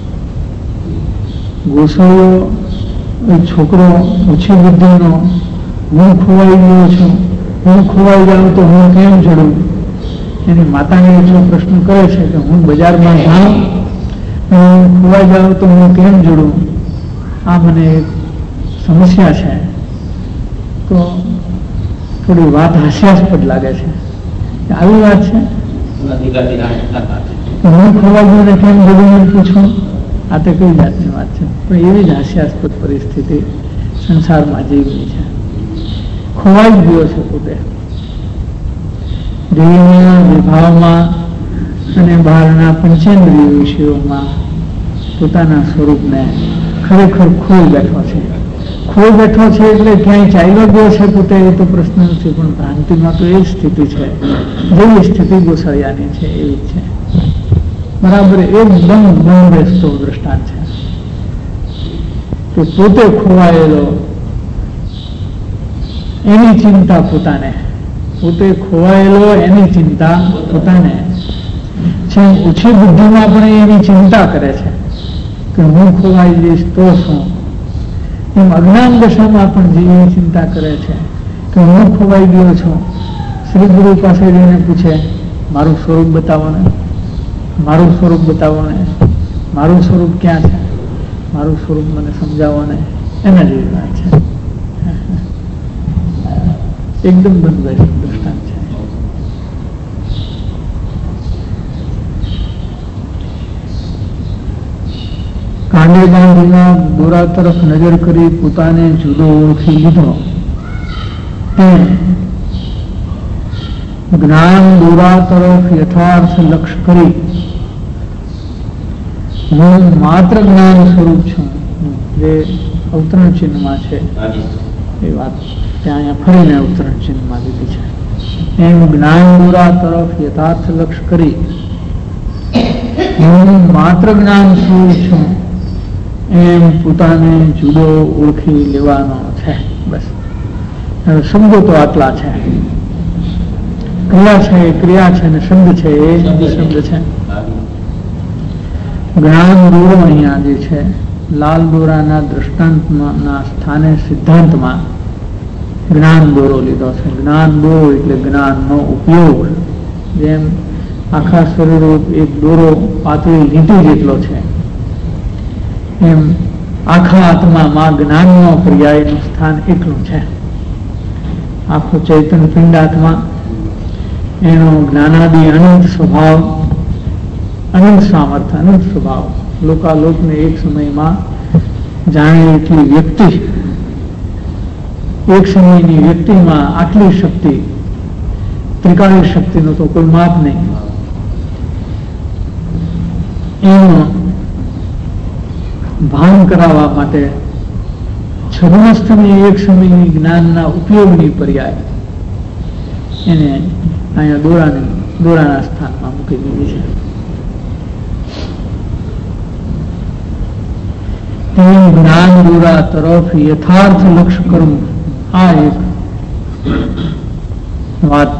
ગોસળિયો છોકરો ઓછી બુદ્ધિનો હું ખોવાઈ ગયો છું, હું ખોવાઈ જાઉં તો હું કેમ જડું, એની માતાને એટલો પ્રશ્ન કરે છે કે હું બજારમાં જાઉં હું ખોવાઈ જાઉં તો હું કેમ જડું, આ મને એક સમસ્યા છે. તો થોડી વાત હાસ્યાસ્પદ લાગે છે. આવી વાત છે હું ખોવાઈ ગયો ને કેમ જડું પૂછું, આ તો કઈ જાતની વાત છે. પણ એવી જ હાસ્યાસ્પદ પરિસ્થિતિ સંસારમાં જીવની છે. ખોવાઈ ગયો છે પોતે દેહના વિભાવમાં અને બહારના પંચેન્દ્રિય વિષયોમાં પોતાના સ્વરૂપને ખરેખર ખોઈ બેઠો છે. ખોઈ બેઠો છે એટલે ક્યાંય ચાલ્યો ગયો છે પોતે એ તો પ્રશ્ન નથી, પણ ભ્રાંતિમાં તો એ સ્થિતિ છે જેવી સ્થિતિ ગોસળિયાની છે એવી જ છે. બરાબર એકદમ બેસતો દ્રષ્ટાંત છે કે પોતે ખોવાયેલો એની ચિંતા પોતાને, પોતે ખોવાયેલો એની ચિંતા પોતાને છે. ઓછી બુદ્ધિમાં પણ એની ચિંતા કરે છે કે હું ખોવાઈ જઈશ તો શું. એમ અજ્ઞાન દશામાં પણ જેવી ચિંતા કરે છે કે હું ખોવાઈ ગયો છું. શ્રી ગુરુ પાસે જઈને પૂછે મારું સ્વરૂપ બતાવો ને, મારું સ્વરૂપ બતાવો ને, મારું સ્વરૂપ ક્યાં છે, મારું સ્વરૂપ મને સમજાવો ને, એના જેવી વાત છે. એકદમ બંધ દ્રષ્ટાંત છે. કાંડે બાંધીના દોરા તરફ નજર કરી પોતાને જુદો ઓળખી લીધો તેમ જ્ઞાન દોરા તરફ યથાર્થ લક્ષ કરી હું માત્ર જ્ઞાન સ્વરૂપ છું, જે અવતરણ ચિહ્નમાં છે એ વાત ત્યાં અહીંયા ફરીને અવતરણ ચિહ્નમાં લીધી છે. એમ જ્ઞાન દોરા તરફ યથાર્થ લક્ષ કરી હું માત્ર જ્ઞાન સ્વરૂપ છું એમ પોતાને જુદો ઓળખી લેવાનો છે. બસ શબ્દો તો આટલા છે, ક્રિયા છે એ ક્રિયા છે અને શબ્દ છે એ શબ્દ છે. જ્ઞાન દોરો અહીંયા જે છે લાલ દોરાના દ્રષ્ટાંતના સ્થાને સિદ્ધાંતમાં જ્ઞાન દોરો લીધો છે. જ્ઞાન દોરો એટલે જ્ઞાનનો ઉપયોગ. જેમ આખા શરીર એક દોરો પાતળી લીટી જેટલો છે, એમ આખા આત્મામાં જ્ઞાનનો પર્યાયનું સ્થાન એકલું છે. આખો ચૈતન્ય પિંડાત્મા એનો જ્ઞાનાદિ અનંત સ્વભાવ, અનંત સામર્થ્ય, અનંત સ્વભાવ, લોકાલોકને એક સમયમાં જાણે એટલી વ્યક્તિ, એક સમયની વ્યક્તિમાં આટલી શક્તિ, ત્રિકાળી શક્તિનો તો કોઈ માપ નહીં. એનું ભાન કરાવવા માટે છદ્મસ્થની એક સમયની જ્ઞાનના ઉપયોગની પર્યાય એને અહીંયા દોરાના સ્થાનમાં મૂકી દીધી છે. જ્ઞાન દોરા તરફ યથાર્થ લક્ષ્ય કરવું, આ એક વાત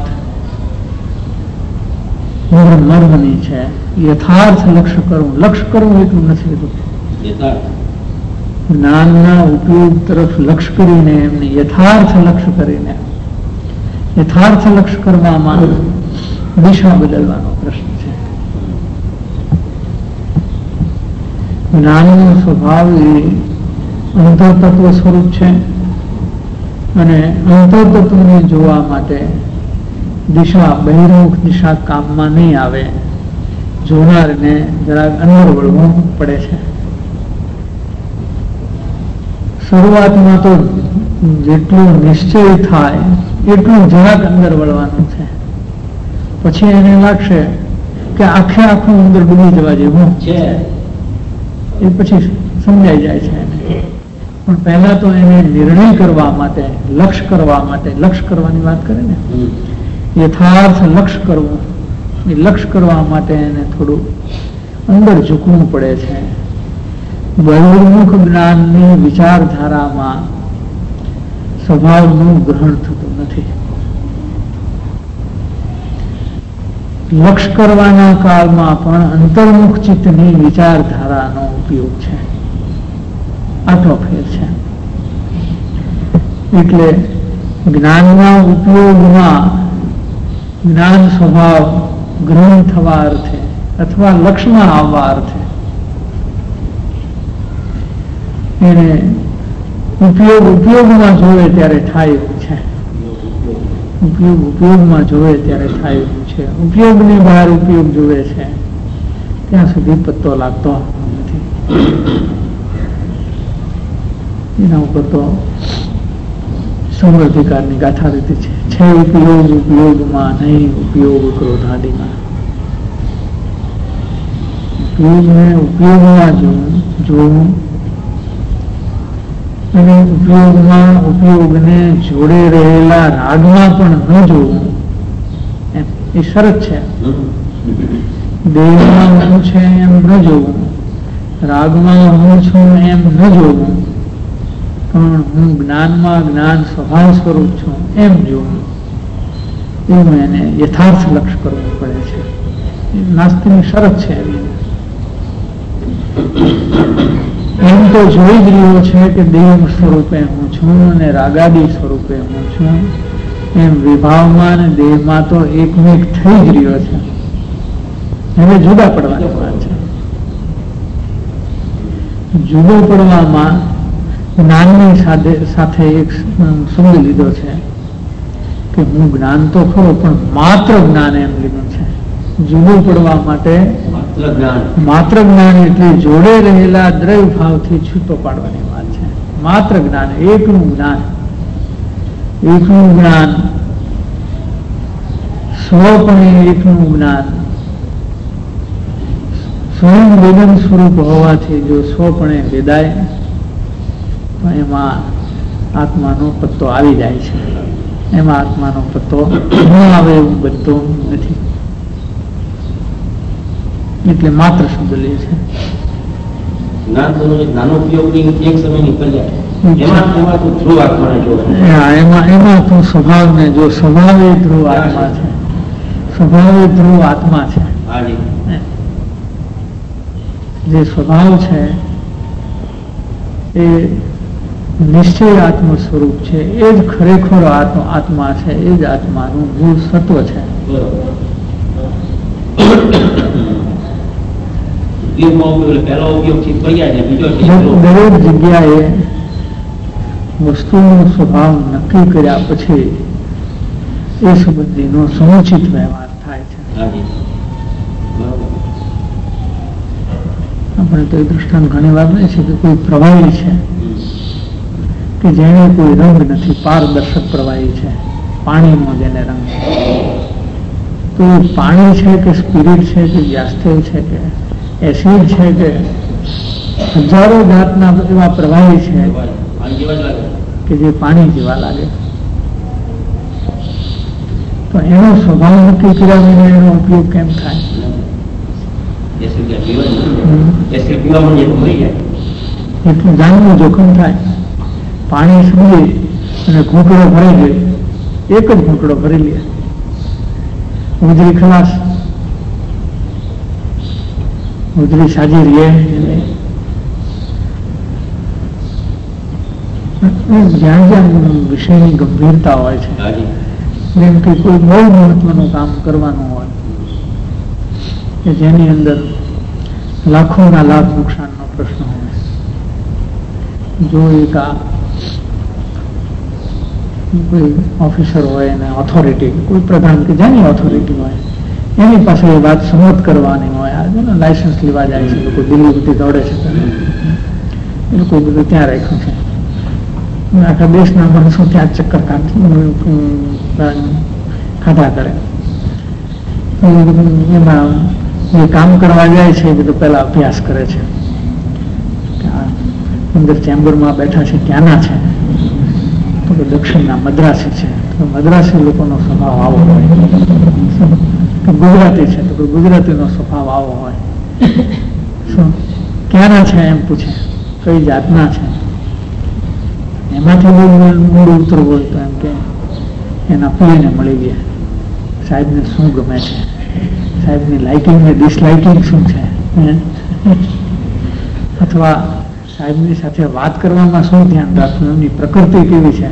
મર્મની છે. યથાર્થ લક્ષ્ય કરવું, લક્ષ્ય કરવું એટલું નથી લીધું, જ્ઞાનના ઉપયોગ તરફ લક્ષ્ય કરીને એમને યથાર્થ લક્ષ્ય કરીને, યથાર્થ લક્ષ્ય કરવામાં દિશા બદલવાનો પ્રશ્ન છે. જ્ઞાનનો સ્વભાવ એ અંતરતત્વ સ્વરૂપ છે અને અંતરતત્વને જોવા માટે દિશા, બહિર્મુખ દિશા કામમાં નહીં આવે. જોનારને જરાક અંદર વળવું પડે છે. શરૂઆતમાં તો જેટલું નિશ્ચય થાય એટલું જરાક અંદર વળવાનું છે. પછી એને લાગશે કે આખે આખું અંદર ડૂબી જવા જેવું છે, એ પછી સમજાઈ જાય છે એને. પણ પહેલા તો એને નિર્ણય કરવા માટે, લક્ષ્ય કરવા માટે, લક્ષ્ય કરવાની વાત કરે ને, યથાર્થ લક્ષ્ય કરવું, એ લક્ષ્ય કરવા માટે એને થોડું અંદર ઝૂકવું પડે છે. બહિર્મુખ જ્ઞાનની વિચારધારામાં સ્વભાવનું ગ્રહણ થતું નથી. લક્ષ્ય કરવાના કાળમાં પણ અંતર્મુખ ચિત્તની વિચારધારાનો ઉપયોગ છે. આટલો ફેર છે. એટલે જ્ઞાનના ઉપયોગમાં જ્ઞાન સ્વભાવ ગ્રહણ થવા અર્થે અથવા લક્ષ્યમાં આવવા અર્થે એને ઉપયોગમાં જોવે ત્યારે થાય એવું છે. ઉપયોગમાં જોવે ત્યારે થાય એવું છે. ઉપયોગની બહાર ઉપયોગ જોવે છે ત્યાં સુધી પત્તો લાગતો નથી. એના ઉપર તો સમૃદ્ધિકારની ગાથા રીતે છે ઉપયોગ ઉપયોગમાં નહીં ઉપયોગ ક્રોધાદિમાં. ઉપયોગને ઉપયોગમાં જોવું અને ઉપયોગમાં ઉપયોગને જોડે રહેલા રાગમાં પણ ન જોવું, એ શરત છે. દેહમાં હું છે એમ ન જોવું, રાગમાં હું છું એમ ન જોવું, પણ હું જ્ઞાનમાં જ્ઞાન સ્વભાવ સ્વરૂપ છું એમ જોવું. એવું એને યથાર્થ લક્ષ્ય કરવું પડે છે. નાસ્તિકની શરત છે. એમ તો જોઈ જ રહ્યો છે કે દેહ સ્વરૂપે હું છું અને રાગાદી સ્વરૂપે હું છું, એમ વિભાવમાં અને દેહમાં તો એકમેક થઈ જ રહ્યો છે. હવે જુદા પડવાની વાત છે. જુદો પડવામાં જ્ઞાનની સાથે એક શબ્દ લીધો છે કે હું જ્ઞાન તો ખરો પણ માત્ર જ્ઞાન એમ લીધું છે. જુદો પડવા માટે માત્ર જ્ઞાન એટલે જોડે રહેલા દ્રવ્ય ભાવથી છૂટો પાડવાની વાત છે. માત્ર જ્ઞાન, એકનું જ્ઞાન, એકનું જ્ઞાન, સ્વપણે એકનું જ્ઞાન, સ્વયં વેદન સ્વરૂપ હોવાથી જો સ્વપણે વેદાય તો એમાં આત્માનો પત્તો આવી જાય છે. એમાં આત્માનો પત્તો ન આવે એવું બનતો નથી. એટલે માત્ર શબ્દ લે છે. જ્ઞાન ઉપયોગની એક સમયની પર્યાય એમાં તું સ્વભાવને જો સ્વભાવ એ ધ્રુવ આત્મા છે, સ્વભાવ એ ધ્રુવ આત્મા છે. જે સ્વભાવ છે એ નિશ્ચય આત્મ સ્વરૂપ છે, એ જ ખરેખર આત્મા છે, એ જ આત્માનું મૂળ સત્વ છે. દરેક જગ્યાએ વસ્તુનો સ્વભાવ નક્કી કર્યા પછી એ સંબંધીનો સમુચિત વ્યવહાર થાય છે. આપણે તો એ દૃષ્ટાંત ઘણી વાર નહીં છે કે કોઈ પ્રવાહી છે કે જેને કોઈ રંગ નથી, પારદર્શક પ્રવાહી છે, પાણીનો જેને રંગ છે, તો એ પાણી છે કે સ્પિરિટ છે કે ગેસથેલ છે કે એસિડ છે કે હજારો જાતના એવા પ્રવાહી છે કે જે પાણી જેવા લાગે, તો એનો સ્વભાવ નક્કી કર્યા વિના એનો ઉપયોગ કેમ થાય? એટલું જાણવું જોખમ થાય. પાણી સમજી અને ઘૂંટડો ભરાઈ ગયો, એક જ ઘૂંટડો ભરી લે, ઉજળી ખલાસ, ઉજળી સાજી રહે. જ્યાં જ્યાં વિષયની ગંભીરતા હોય છે, જેમ કે કોઈ બહુ મહત્વનું કામ કરવાનું હોય કે જેની અંદર લાખોના લાભ નુકસાનનો પ્રશ્ન હોય, જો એક કોઈ ઓફિસર હોય અને ઓથોરિટી, કોઈ પ્રધાન કે જેની ઓથોરિટી હોય એની પાસે એ વાત સમત કરવાની હોય. આજે લાયસન્સ લેવા જાય છે લોકો, દિલ્હી બધી દોડે છે, એ લોકો બધું ત્યાં રાખ્યું છે, આખા દેશના માણસો ત્યાં ચક્કર ખાધા કરે. એમાં જે કામ કરવા જાય છે એ બધું પહેલા અભ્યાસ કરે છે. અંદર ચેમ્બરમાં બેઠા છે ક્યાંના છે? તો કે દક્ષિણના મદ્રાસી છે. તો મદ્રાસી લોકોનો સ્વભાવ આવો હોય. ગુજરાતી છે તો ગુજરાતીનો સ્વભાવ આવો હોય. શું ક્યાંના છે એમ પૂછે, કઈ જાતના છે? એમાંથી મૂળ ઉતરવું હોય તો એમ કે એના પીને મળી ગયા, સાહેબને શું ગમે છે, સાહેબની લાઇકિંગ ને ડિસલાઇકિંગ શું છે, અથવા સાહેબની સાથે વાત કરવામાં શું ધ્યાન રાખવું, એમની પ્રકૃતિ કેવી છે.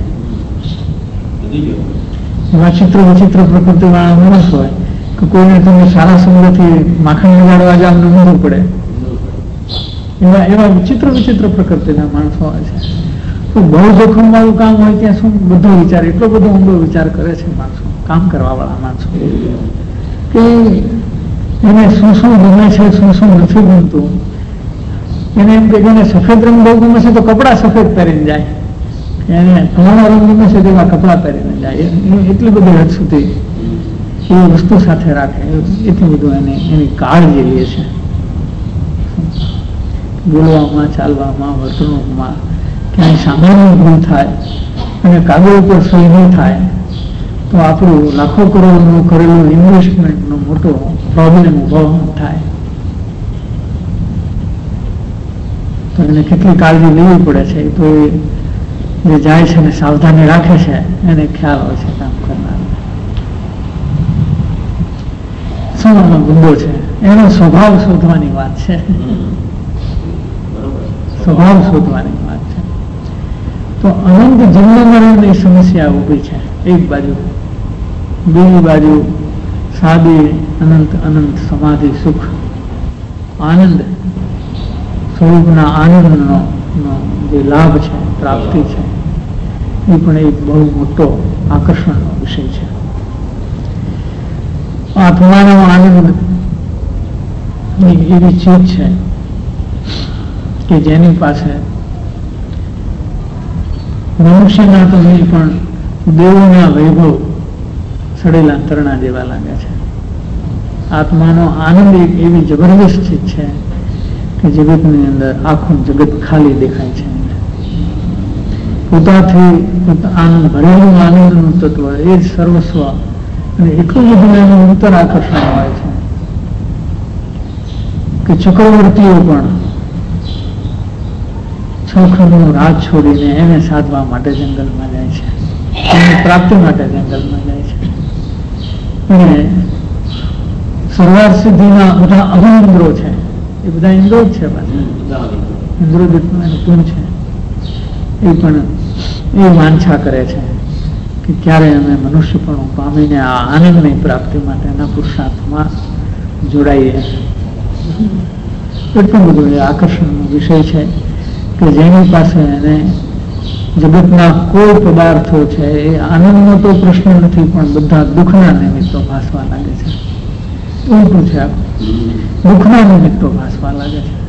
એવા ચિત્ર વિચિત્ર પ્રકૃતિ વાળા માણસ હોય કે કોઈને તમે સારા સંગથી માખણ લગાડવા જાવ ને ઊંધું પડે, એવા વિચિત્ર પ્રકૃતિના માણસો હોય છે. બહુ જોખમ વાળું કામ હોય ત્યાં શું બધો વિચાર, એટલો બધો ઊંડો વિચાર કરે છે માણસો, કામ કરવા વાળા માણસો, કે એને શું શું ગમે છે, શું શું નથી ગમતું. એને એમ કે જેને સફેદ રંગ બહુ ગમે છે તો કપડાં સફેદ પહેરીને જાય, એને ફલાણા રંગ ગમે છે તેવા કપડાં પહેરીને જાય. એટલી બધી હદ સુધી એ વસ્તુ સાથે રાખે, એટલું બધું એની કાળજી લે છે. બોલવામાં, ચાલવામાં, વર્તણૂકમાં ક્યાંય સામાન્ય ભૂલ થાય અને કાગળ ઉપર સહી નહીં થાય તો આપણું લાખો કરોડનું કરેલું ઇન્વેસ્ટમેન્ટનો મોટો પ્રોબ્લેમ ઉભો થાય. તો એને કેટલી કાળજી લેવી પડે છે, તો એ જે જાય છે ને સાવધાની રાખે છે એને ખ્યાલ હોય છે કામ કરનાર. શું આનો મુદ્દો છે? એનો સ્વભાવ શોધવાની વાત છે, સ્વભાવ શોધવાની વાત છે. તો અનંત જન્મ મરણની સમસ્યા ઊભી છે એક બાજુ, બીજી બાજુ સાદી અનંત અનંત સમાધિ સુખ આનંદ સ્વરૂપના આનંદનો જે લાભ છે, પ્રાપ્તિ છે, એ પણ એક બહુ મોટો આકર્ષણનો વિષય છે. આત્માનો આનંદ એવી ચીજ છે કે જેની પાસે મનુષ્યના તો નહીં પણ દેવોના વૈભવ સડેલા તરણા જેવા લાગે છે. આત્માનો આનંદ એક એવી જબરદસ્ત ચીજ છે કે જગતની અંદર આખું જગત ખાલી દેખાય છે. પોતાથી આનંદ ભરેલું આનંદનું તત્વ એ જ સર્વસ્વ, અને એટલું બધું એનું અંતર આકર્ષણ હોય છે કે ચક્રવર્તીઓ પણ 6 શોખનું રાજ છોડીને એને સાધવા માટે જંગલમાં જાય છે, એની પ્રાપ્તિ માટે જંગલમાં જાય છે. અને સરવાર સિદ્ધિના બધા અભિન્દ્રો છે, એ બધા ઇન્દ્રો જ છે. ઇન્દ્રોદિતનું એનું પૂન છે. એ પણ એ વાંછા કરે છે કે ક્યારે અમે મનુષ્યપણું પામીને આ આનંદની પ્રાપ્તિ માટેના પુરુષાર્થમાં જોડાઈએ. એટલું બધું એ આકર્ષણનો વિષય છે કે જેની પાસે એને જગતના કોઈ પદાર્થો છે એ આનંદનો તો પ્રશ્ન નથી, પણ બધા દુઃખના નિમિત્તો ભાસવા લાગે છે. ઉલટું છે, દુઃખના નિમિત્તો ભાસવા લાગે છે.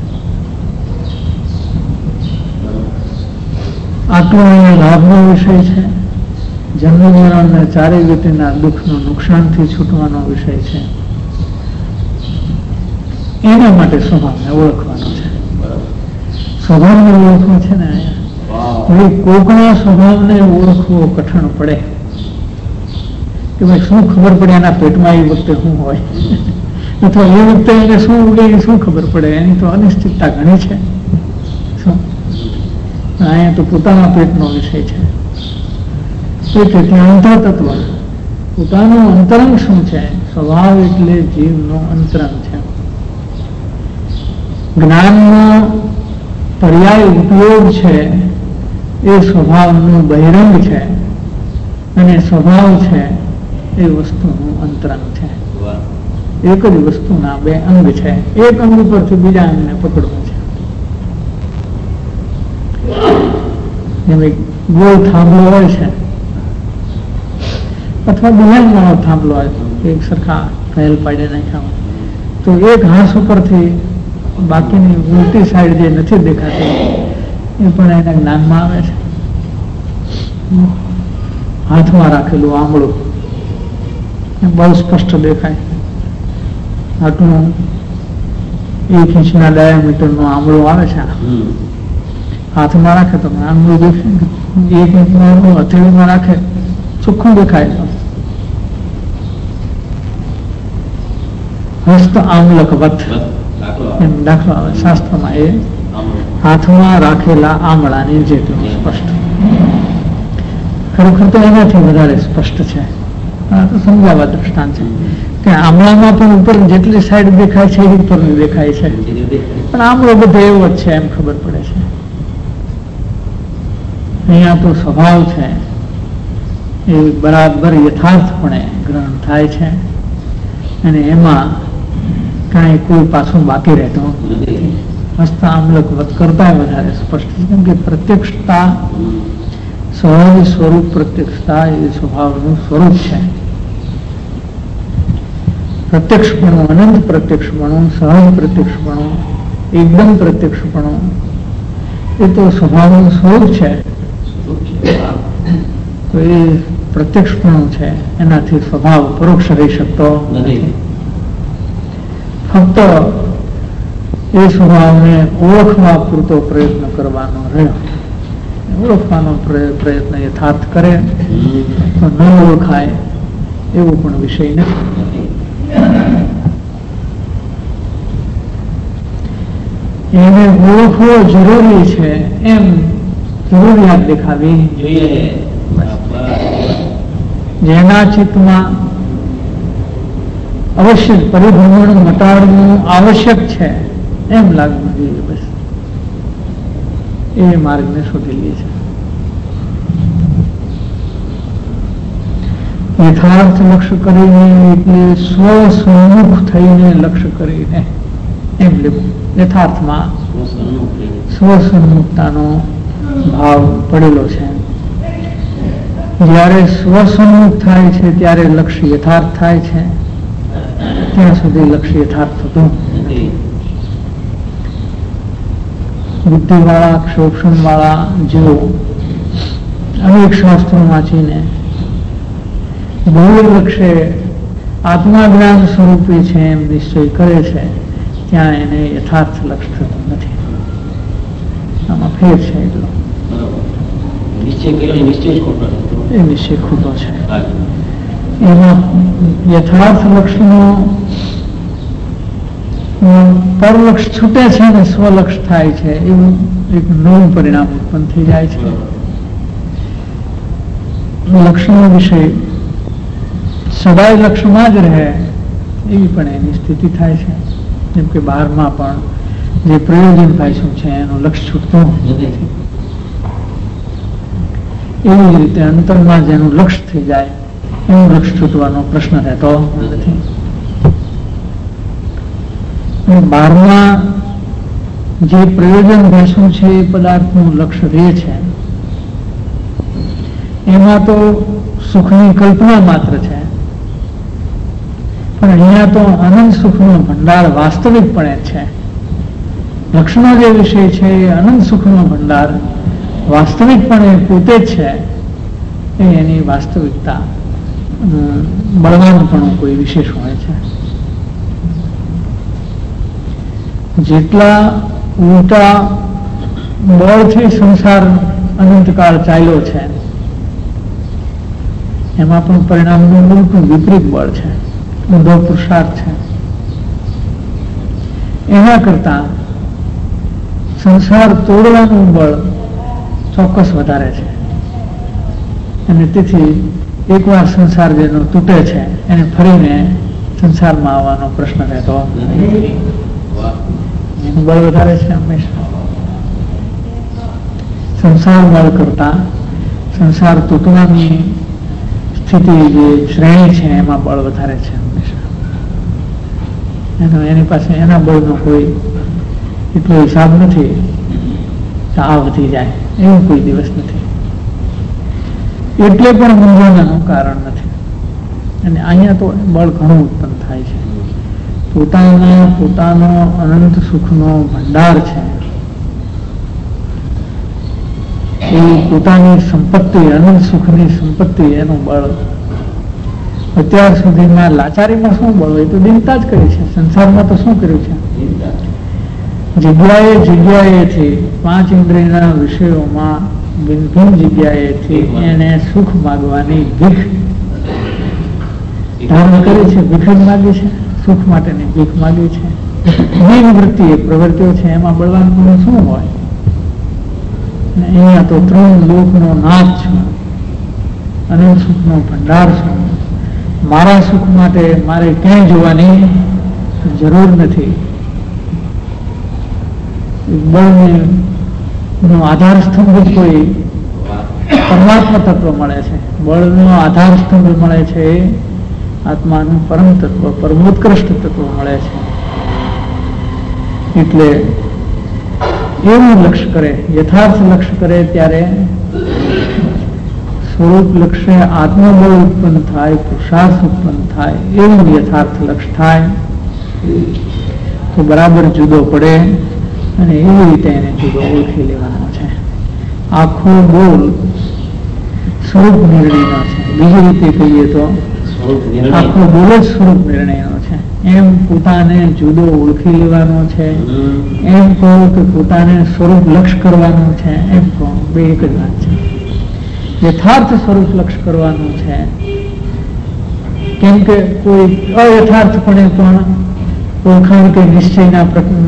આટલો અહીંયા લાભનો વિષય છે. જન્મ મરણના ચારેય ગતિના દુઃખનું નુકસાનથી છૂટવાનો વિષય છે. એના માટે સ્વભાવને ઓળખવાનો છે. સ્વભાવને ઓળખવો છે ને અહીંયા કોકના સ્વભાવને ઓળખવો કઠણ પડે કે ભાઈ શું ખબર પડે એના પેટમાં એ વખતે શું હોય, અથવા એ વખતે એને શું ઉગે એ શું ખબર પડે. એની તો અનિશ્ચિતતા ઘણી છે. અહીંયા તો પોતાના પેટનો વિષય છે. ત્યાં અંતરતત્વ, પોતાનું અંતરંગ શું છે? સ્વભાવ એટલે જીવનો અંતરંગ છે. જ્ઞાનનો પર્યાય ઉપયોગ છે એ સ્વભાવનું બહિરંગ છે, અને સ્વભાવ છે એ વસ્તુનું અંતરંગ છે. એક જ વસ્તુના બે અંગ છે. એક અંગ પરથી બીજા અંગને પકડવું છે. જેમ ગોળ થાંભલો હોય છે અથવા ડિઝાઇન વાળો થાંભલો હોય તો એક સરખા ફેલ પાડી નાખ્યા તો એક ઘાસ ઉપરથી બાકીની ઉલટી સાઈડ જે નથી દેખાતી એ પણ એના જ્ઞાનમાં આવે છે. હાથમાં રાખેલું આંબળું બહુ સ્પષ્ટ દેખાય. આટલું 1 ઇંચના ડાયામીટરનું આંબળું આવે છે. હાથમાં રાખે તો આંબળું દેખાય. 1 ઇંચનું આંબળું હથેળીમાં રાખે ચોખ્ખું દેખાય. હસ્ત આમલકવત એમ દાખલો આવે શાસ્ત્રમાં. એ હાથમાં રાખેલા આમળાની જેટલું સ્પષ્ટ. ખરેખર તો એનાથી વધારે સ્પષ્ટ છે. સમજાવવા દ્રષ્ટાંત છે કે આમળામાં પણ ઉપર જેટલી સાઈડ દેખાય છે એ ઉપરની દેખાય છે, પણ આમળો બધો એવો જ છે એમ ખબર પડે છે. અહીંયા તો સ્વભાવ છે એ બરાબર યથાર્થપણે ગ્રહણ થાય છે, અને એમાં કાંઈ કોઈ પાછું બાકી રહેતું નથી. હસ્તા આમલકવત કરતા વધારે સ્પષ્ટ છે. કેમ કે પ્રત્યક્ષતા, સહજ સ્વરૂપ પ્રત્યક્ષતા એ સ્વભાવનું સ્વરૂપ છે. પ્રત્યક્ષપણું, અનંત પ્રત્યક્ષપણું, સહજ પ્રત્યક્ષપણું, એકદમ પ્રત્યક્ષપણું એ તો સ્વભાવનું સ્વરૂપ છે. તો એ પ્રત્યક્ષપણું છે, એનાથી સ્વભાવ પરોક્ષ રહી શકતો નથી. ફક્ત એ સ્વભાવને ઓળખવા પૂરતો પ્રયત્ન કરવાનો રહ્યો. ઓળખવાનો પ્રયત્ન યથાર્થ કરે તો ન ઓળખાય એવો પણ વિષય નથી. એને ઓળખવો જરૂરી છે એમ જરૂરિયાત દેખાવી જોઈએ. જેના ચિત્તમાં અવશ્ય પરિભ્રમણ મટાડવું આવશ્યક છે એમ લાગવું જોઈએ. બસ એ માર્ગને શોધી લે છે. યથાર્થ લક્ષ્ય કરીને એટલે સ્વસન્મુખ થઈને લક્ષ્ય કરીને એમ લેવું. યથાર્થમાં સ્વસન્મુખતાનો ભાવ પડેલો છે. જ્યારે સ્વસન્મુખ થાય છે ત્યારે લક્ષ્ય યથાર્થ થાય છે. ત્યાં સુધી લક્ષ્ય યથાર્થ થતું નથી. બુદ્ધિવાળા, ક્ષોક્ષણવાળા જેઓ અનેક શાસ્ત્રો વાંચીને બહુ લક્ષ્ય આત્મા જ્ઞાન સ્વરૂપે છે એમ નિશ્ચય કરે છે, ત્યાં એને યથાર્થ લક્ષ્ય થતું નથી. આમાં ફેર છે એટલો. એ નિશ્ચય ખોટો છે. એમાં યથાર્થ લક્ષ્યનો પરલક્ષ છૂટે છે ને સ્વલક્ષ થાય છે, એવું એક નવું પરિણામ ઉત્પન્ન થઈ જાય છે. લક્ષનો વિષય સદાય લક્ષમાં જ રહે એવી પણ એની સ્થિતિ થાય છે. જેમ કે બહારમાં પણ જે પ્રયોજન પાછું છે એનું લક્ષ છૂટતું નથી. એવી જ રીતે અંતરમાં જેનું લક્ષ થઈ જાય એનું લક્ષ છૂટવાનો પ્રશ્ન રહેતો નથી. બહારમાં જે પ્રયોજન ભાષું છે એ પદાર્થનું લક્ષ્ય રહે છે એમાં તો સુખની કલ્પના માત્ર છે, પણ અહીંયા તો અનંત સુખનો ભંડાર વાસ્તવિકપણે છે. લક્ષનો જે વિષય છે એ અનંત સુખનો ભંડાર વાસ્તવિકપણે પોતે જ છે. એ એની વાસ્તવિકતા બળવાનપણું કોઈ વિશેષ હોય છે. જેટલા ઉલટા બળથી સંસાર અનંતકાળ ચાલ્યો છે એમાં પણ પરિણામનું ઉલટું વિપરીત બળ છે, ઊંધો પુરુષાર્થ છે. એના કરતા સંસાર તોડવાનું બળ ચોક્કસ વધારે છે. અને તેથી એકવાર સંસાર જેનો તૂટે છે એને ફરીને સંસારમાં આવવાનો પ્રશ્ન રહેતો એનું બળ વધારે છે. હંમેશા સંસાર બળ કરતા સંસાર તૂટવાની સ્થિતિ જે શ્રેણી છે એમાં બળ વધારે છે. હંમેશા એની પાસે એના બળનો કોઈ એટલો હિસાબ નથી કે આ વધી જાય, એવું કોઈ દિવસ નથી. એટલે પણ મૂંઝવણનું કારણ નથી. અને અહીંયા તો બળ ઘણું ઉત્પન્ન થાય છે. પોતાનો અનંત સુખનો ભંડાર છે એ પોતાની સંપત્તિ, અનંત સુખની સંપત્તિ, એનું બળ અત્યાર સુધીમાં લાચારીમાં શું બળ હોય તો દિનતા જ કરી છે. સંસારમાં તો શું કર્યું છે? જગ્યાએથી પાંચ ઇન્દ્રિયના વિષયોમાં ભિન્ન જગ્યાએથી એને સુખ માગવાની ભીખ ધારણ કરી છે. ભીખ જ માગી છે, સુખ માટેની ભીખ માગી છે. નિવૃત્તિ એ પ્રવૃત્તિઓ છે એમાં બળવાનપણું શું હોય? અહીંયા તો ત્રણ લોકનો નાથ છું, અનંત સુખનો ભંડાર છું. મારા સુખ માટે મારે ક્યાંય જોવાની જરૂર નથી. બળનો આધાર સ્તંભ કોઈ પરમાત્મા તત્વ મળે છે. બળનો આધાર સ્તંભ મળે છે આત્માનું પરમ તત્વ, પરમોત્કૃષ્ટ તત્વ મળે છે. એટલે એવું લક્ષ્ય કરે, યથાર્થ લક્ષ્ય કરે ત્યારે સ્વરૂપ લક્ષ્ય આત્મબળ ઉત્પન્ન થાય, પુરુષાર્થ ઉત્પન્ન થાય, એવું યથાર્થ લક્ષ્ય થાય તો બરાબર જુદો પડે અને એવી રીતે એને જુદો ઓળખી લેવાનો છે. આખો બોલ સ્વરૂપ નિર્ણયનો છે. બીજી રીતે કહીએ તો આખો બોલ જ સ્વરૂપ નિર્ણયનો છે. એમ પોતાને જુદો ઓળખી લેવાનો છે, એમ કહો કે પોતાને સ્વરૂપ લક્ષ્ય કરવાનું છે, એમ કહો બે એક જ વાત છે. યથાર્થ સ્વરૂપ લક્ષ્ય કરવાનું છે. કેમ કે કોઈ અયથાર્થપણે પણ ઓળખાણ કે નિશ્ચયના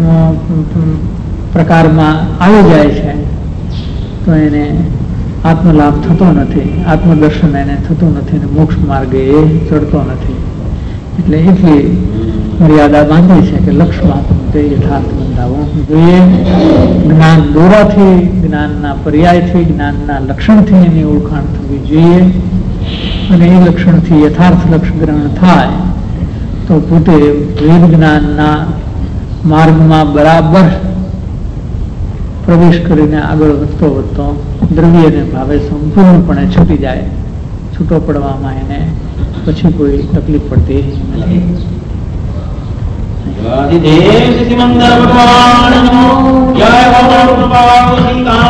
પ્રકારમાં આવી જાય છે તો એને આત્મલાભ થતો નથી, આત્મદર્શન એને થતું નથી અને મોક્ષ માર્ગે એ ચડતો નથી. એટલે એટલી મર્યાદા બાંધી છે કે લક્ષ્યમાં તે યથાર્થ બંધાવવું જોઈએ. જ્ઞાન દોરાથી, જ્ઞાનના પર્યાયથી, જ્ઞાનના લક્ષણથી એની ઓળખાણ થવી જોઈએ. અને એ લક્ષણથી યથાર્થ લક્ષ્ય ગ્રહણ થાય તો પોતે વેદ જ્ઞાનના માર્ગમાં બરાબર પ્રવેશ કરીને આગળ વધતો દ્રવ્યને ભાવે સંપૂર્ણપણે છૂટી જાય. છૂટો પડવામાં એને પછી કોઈ તકલીફ પડતી નથી.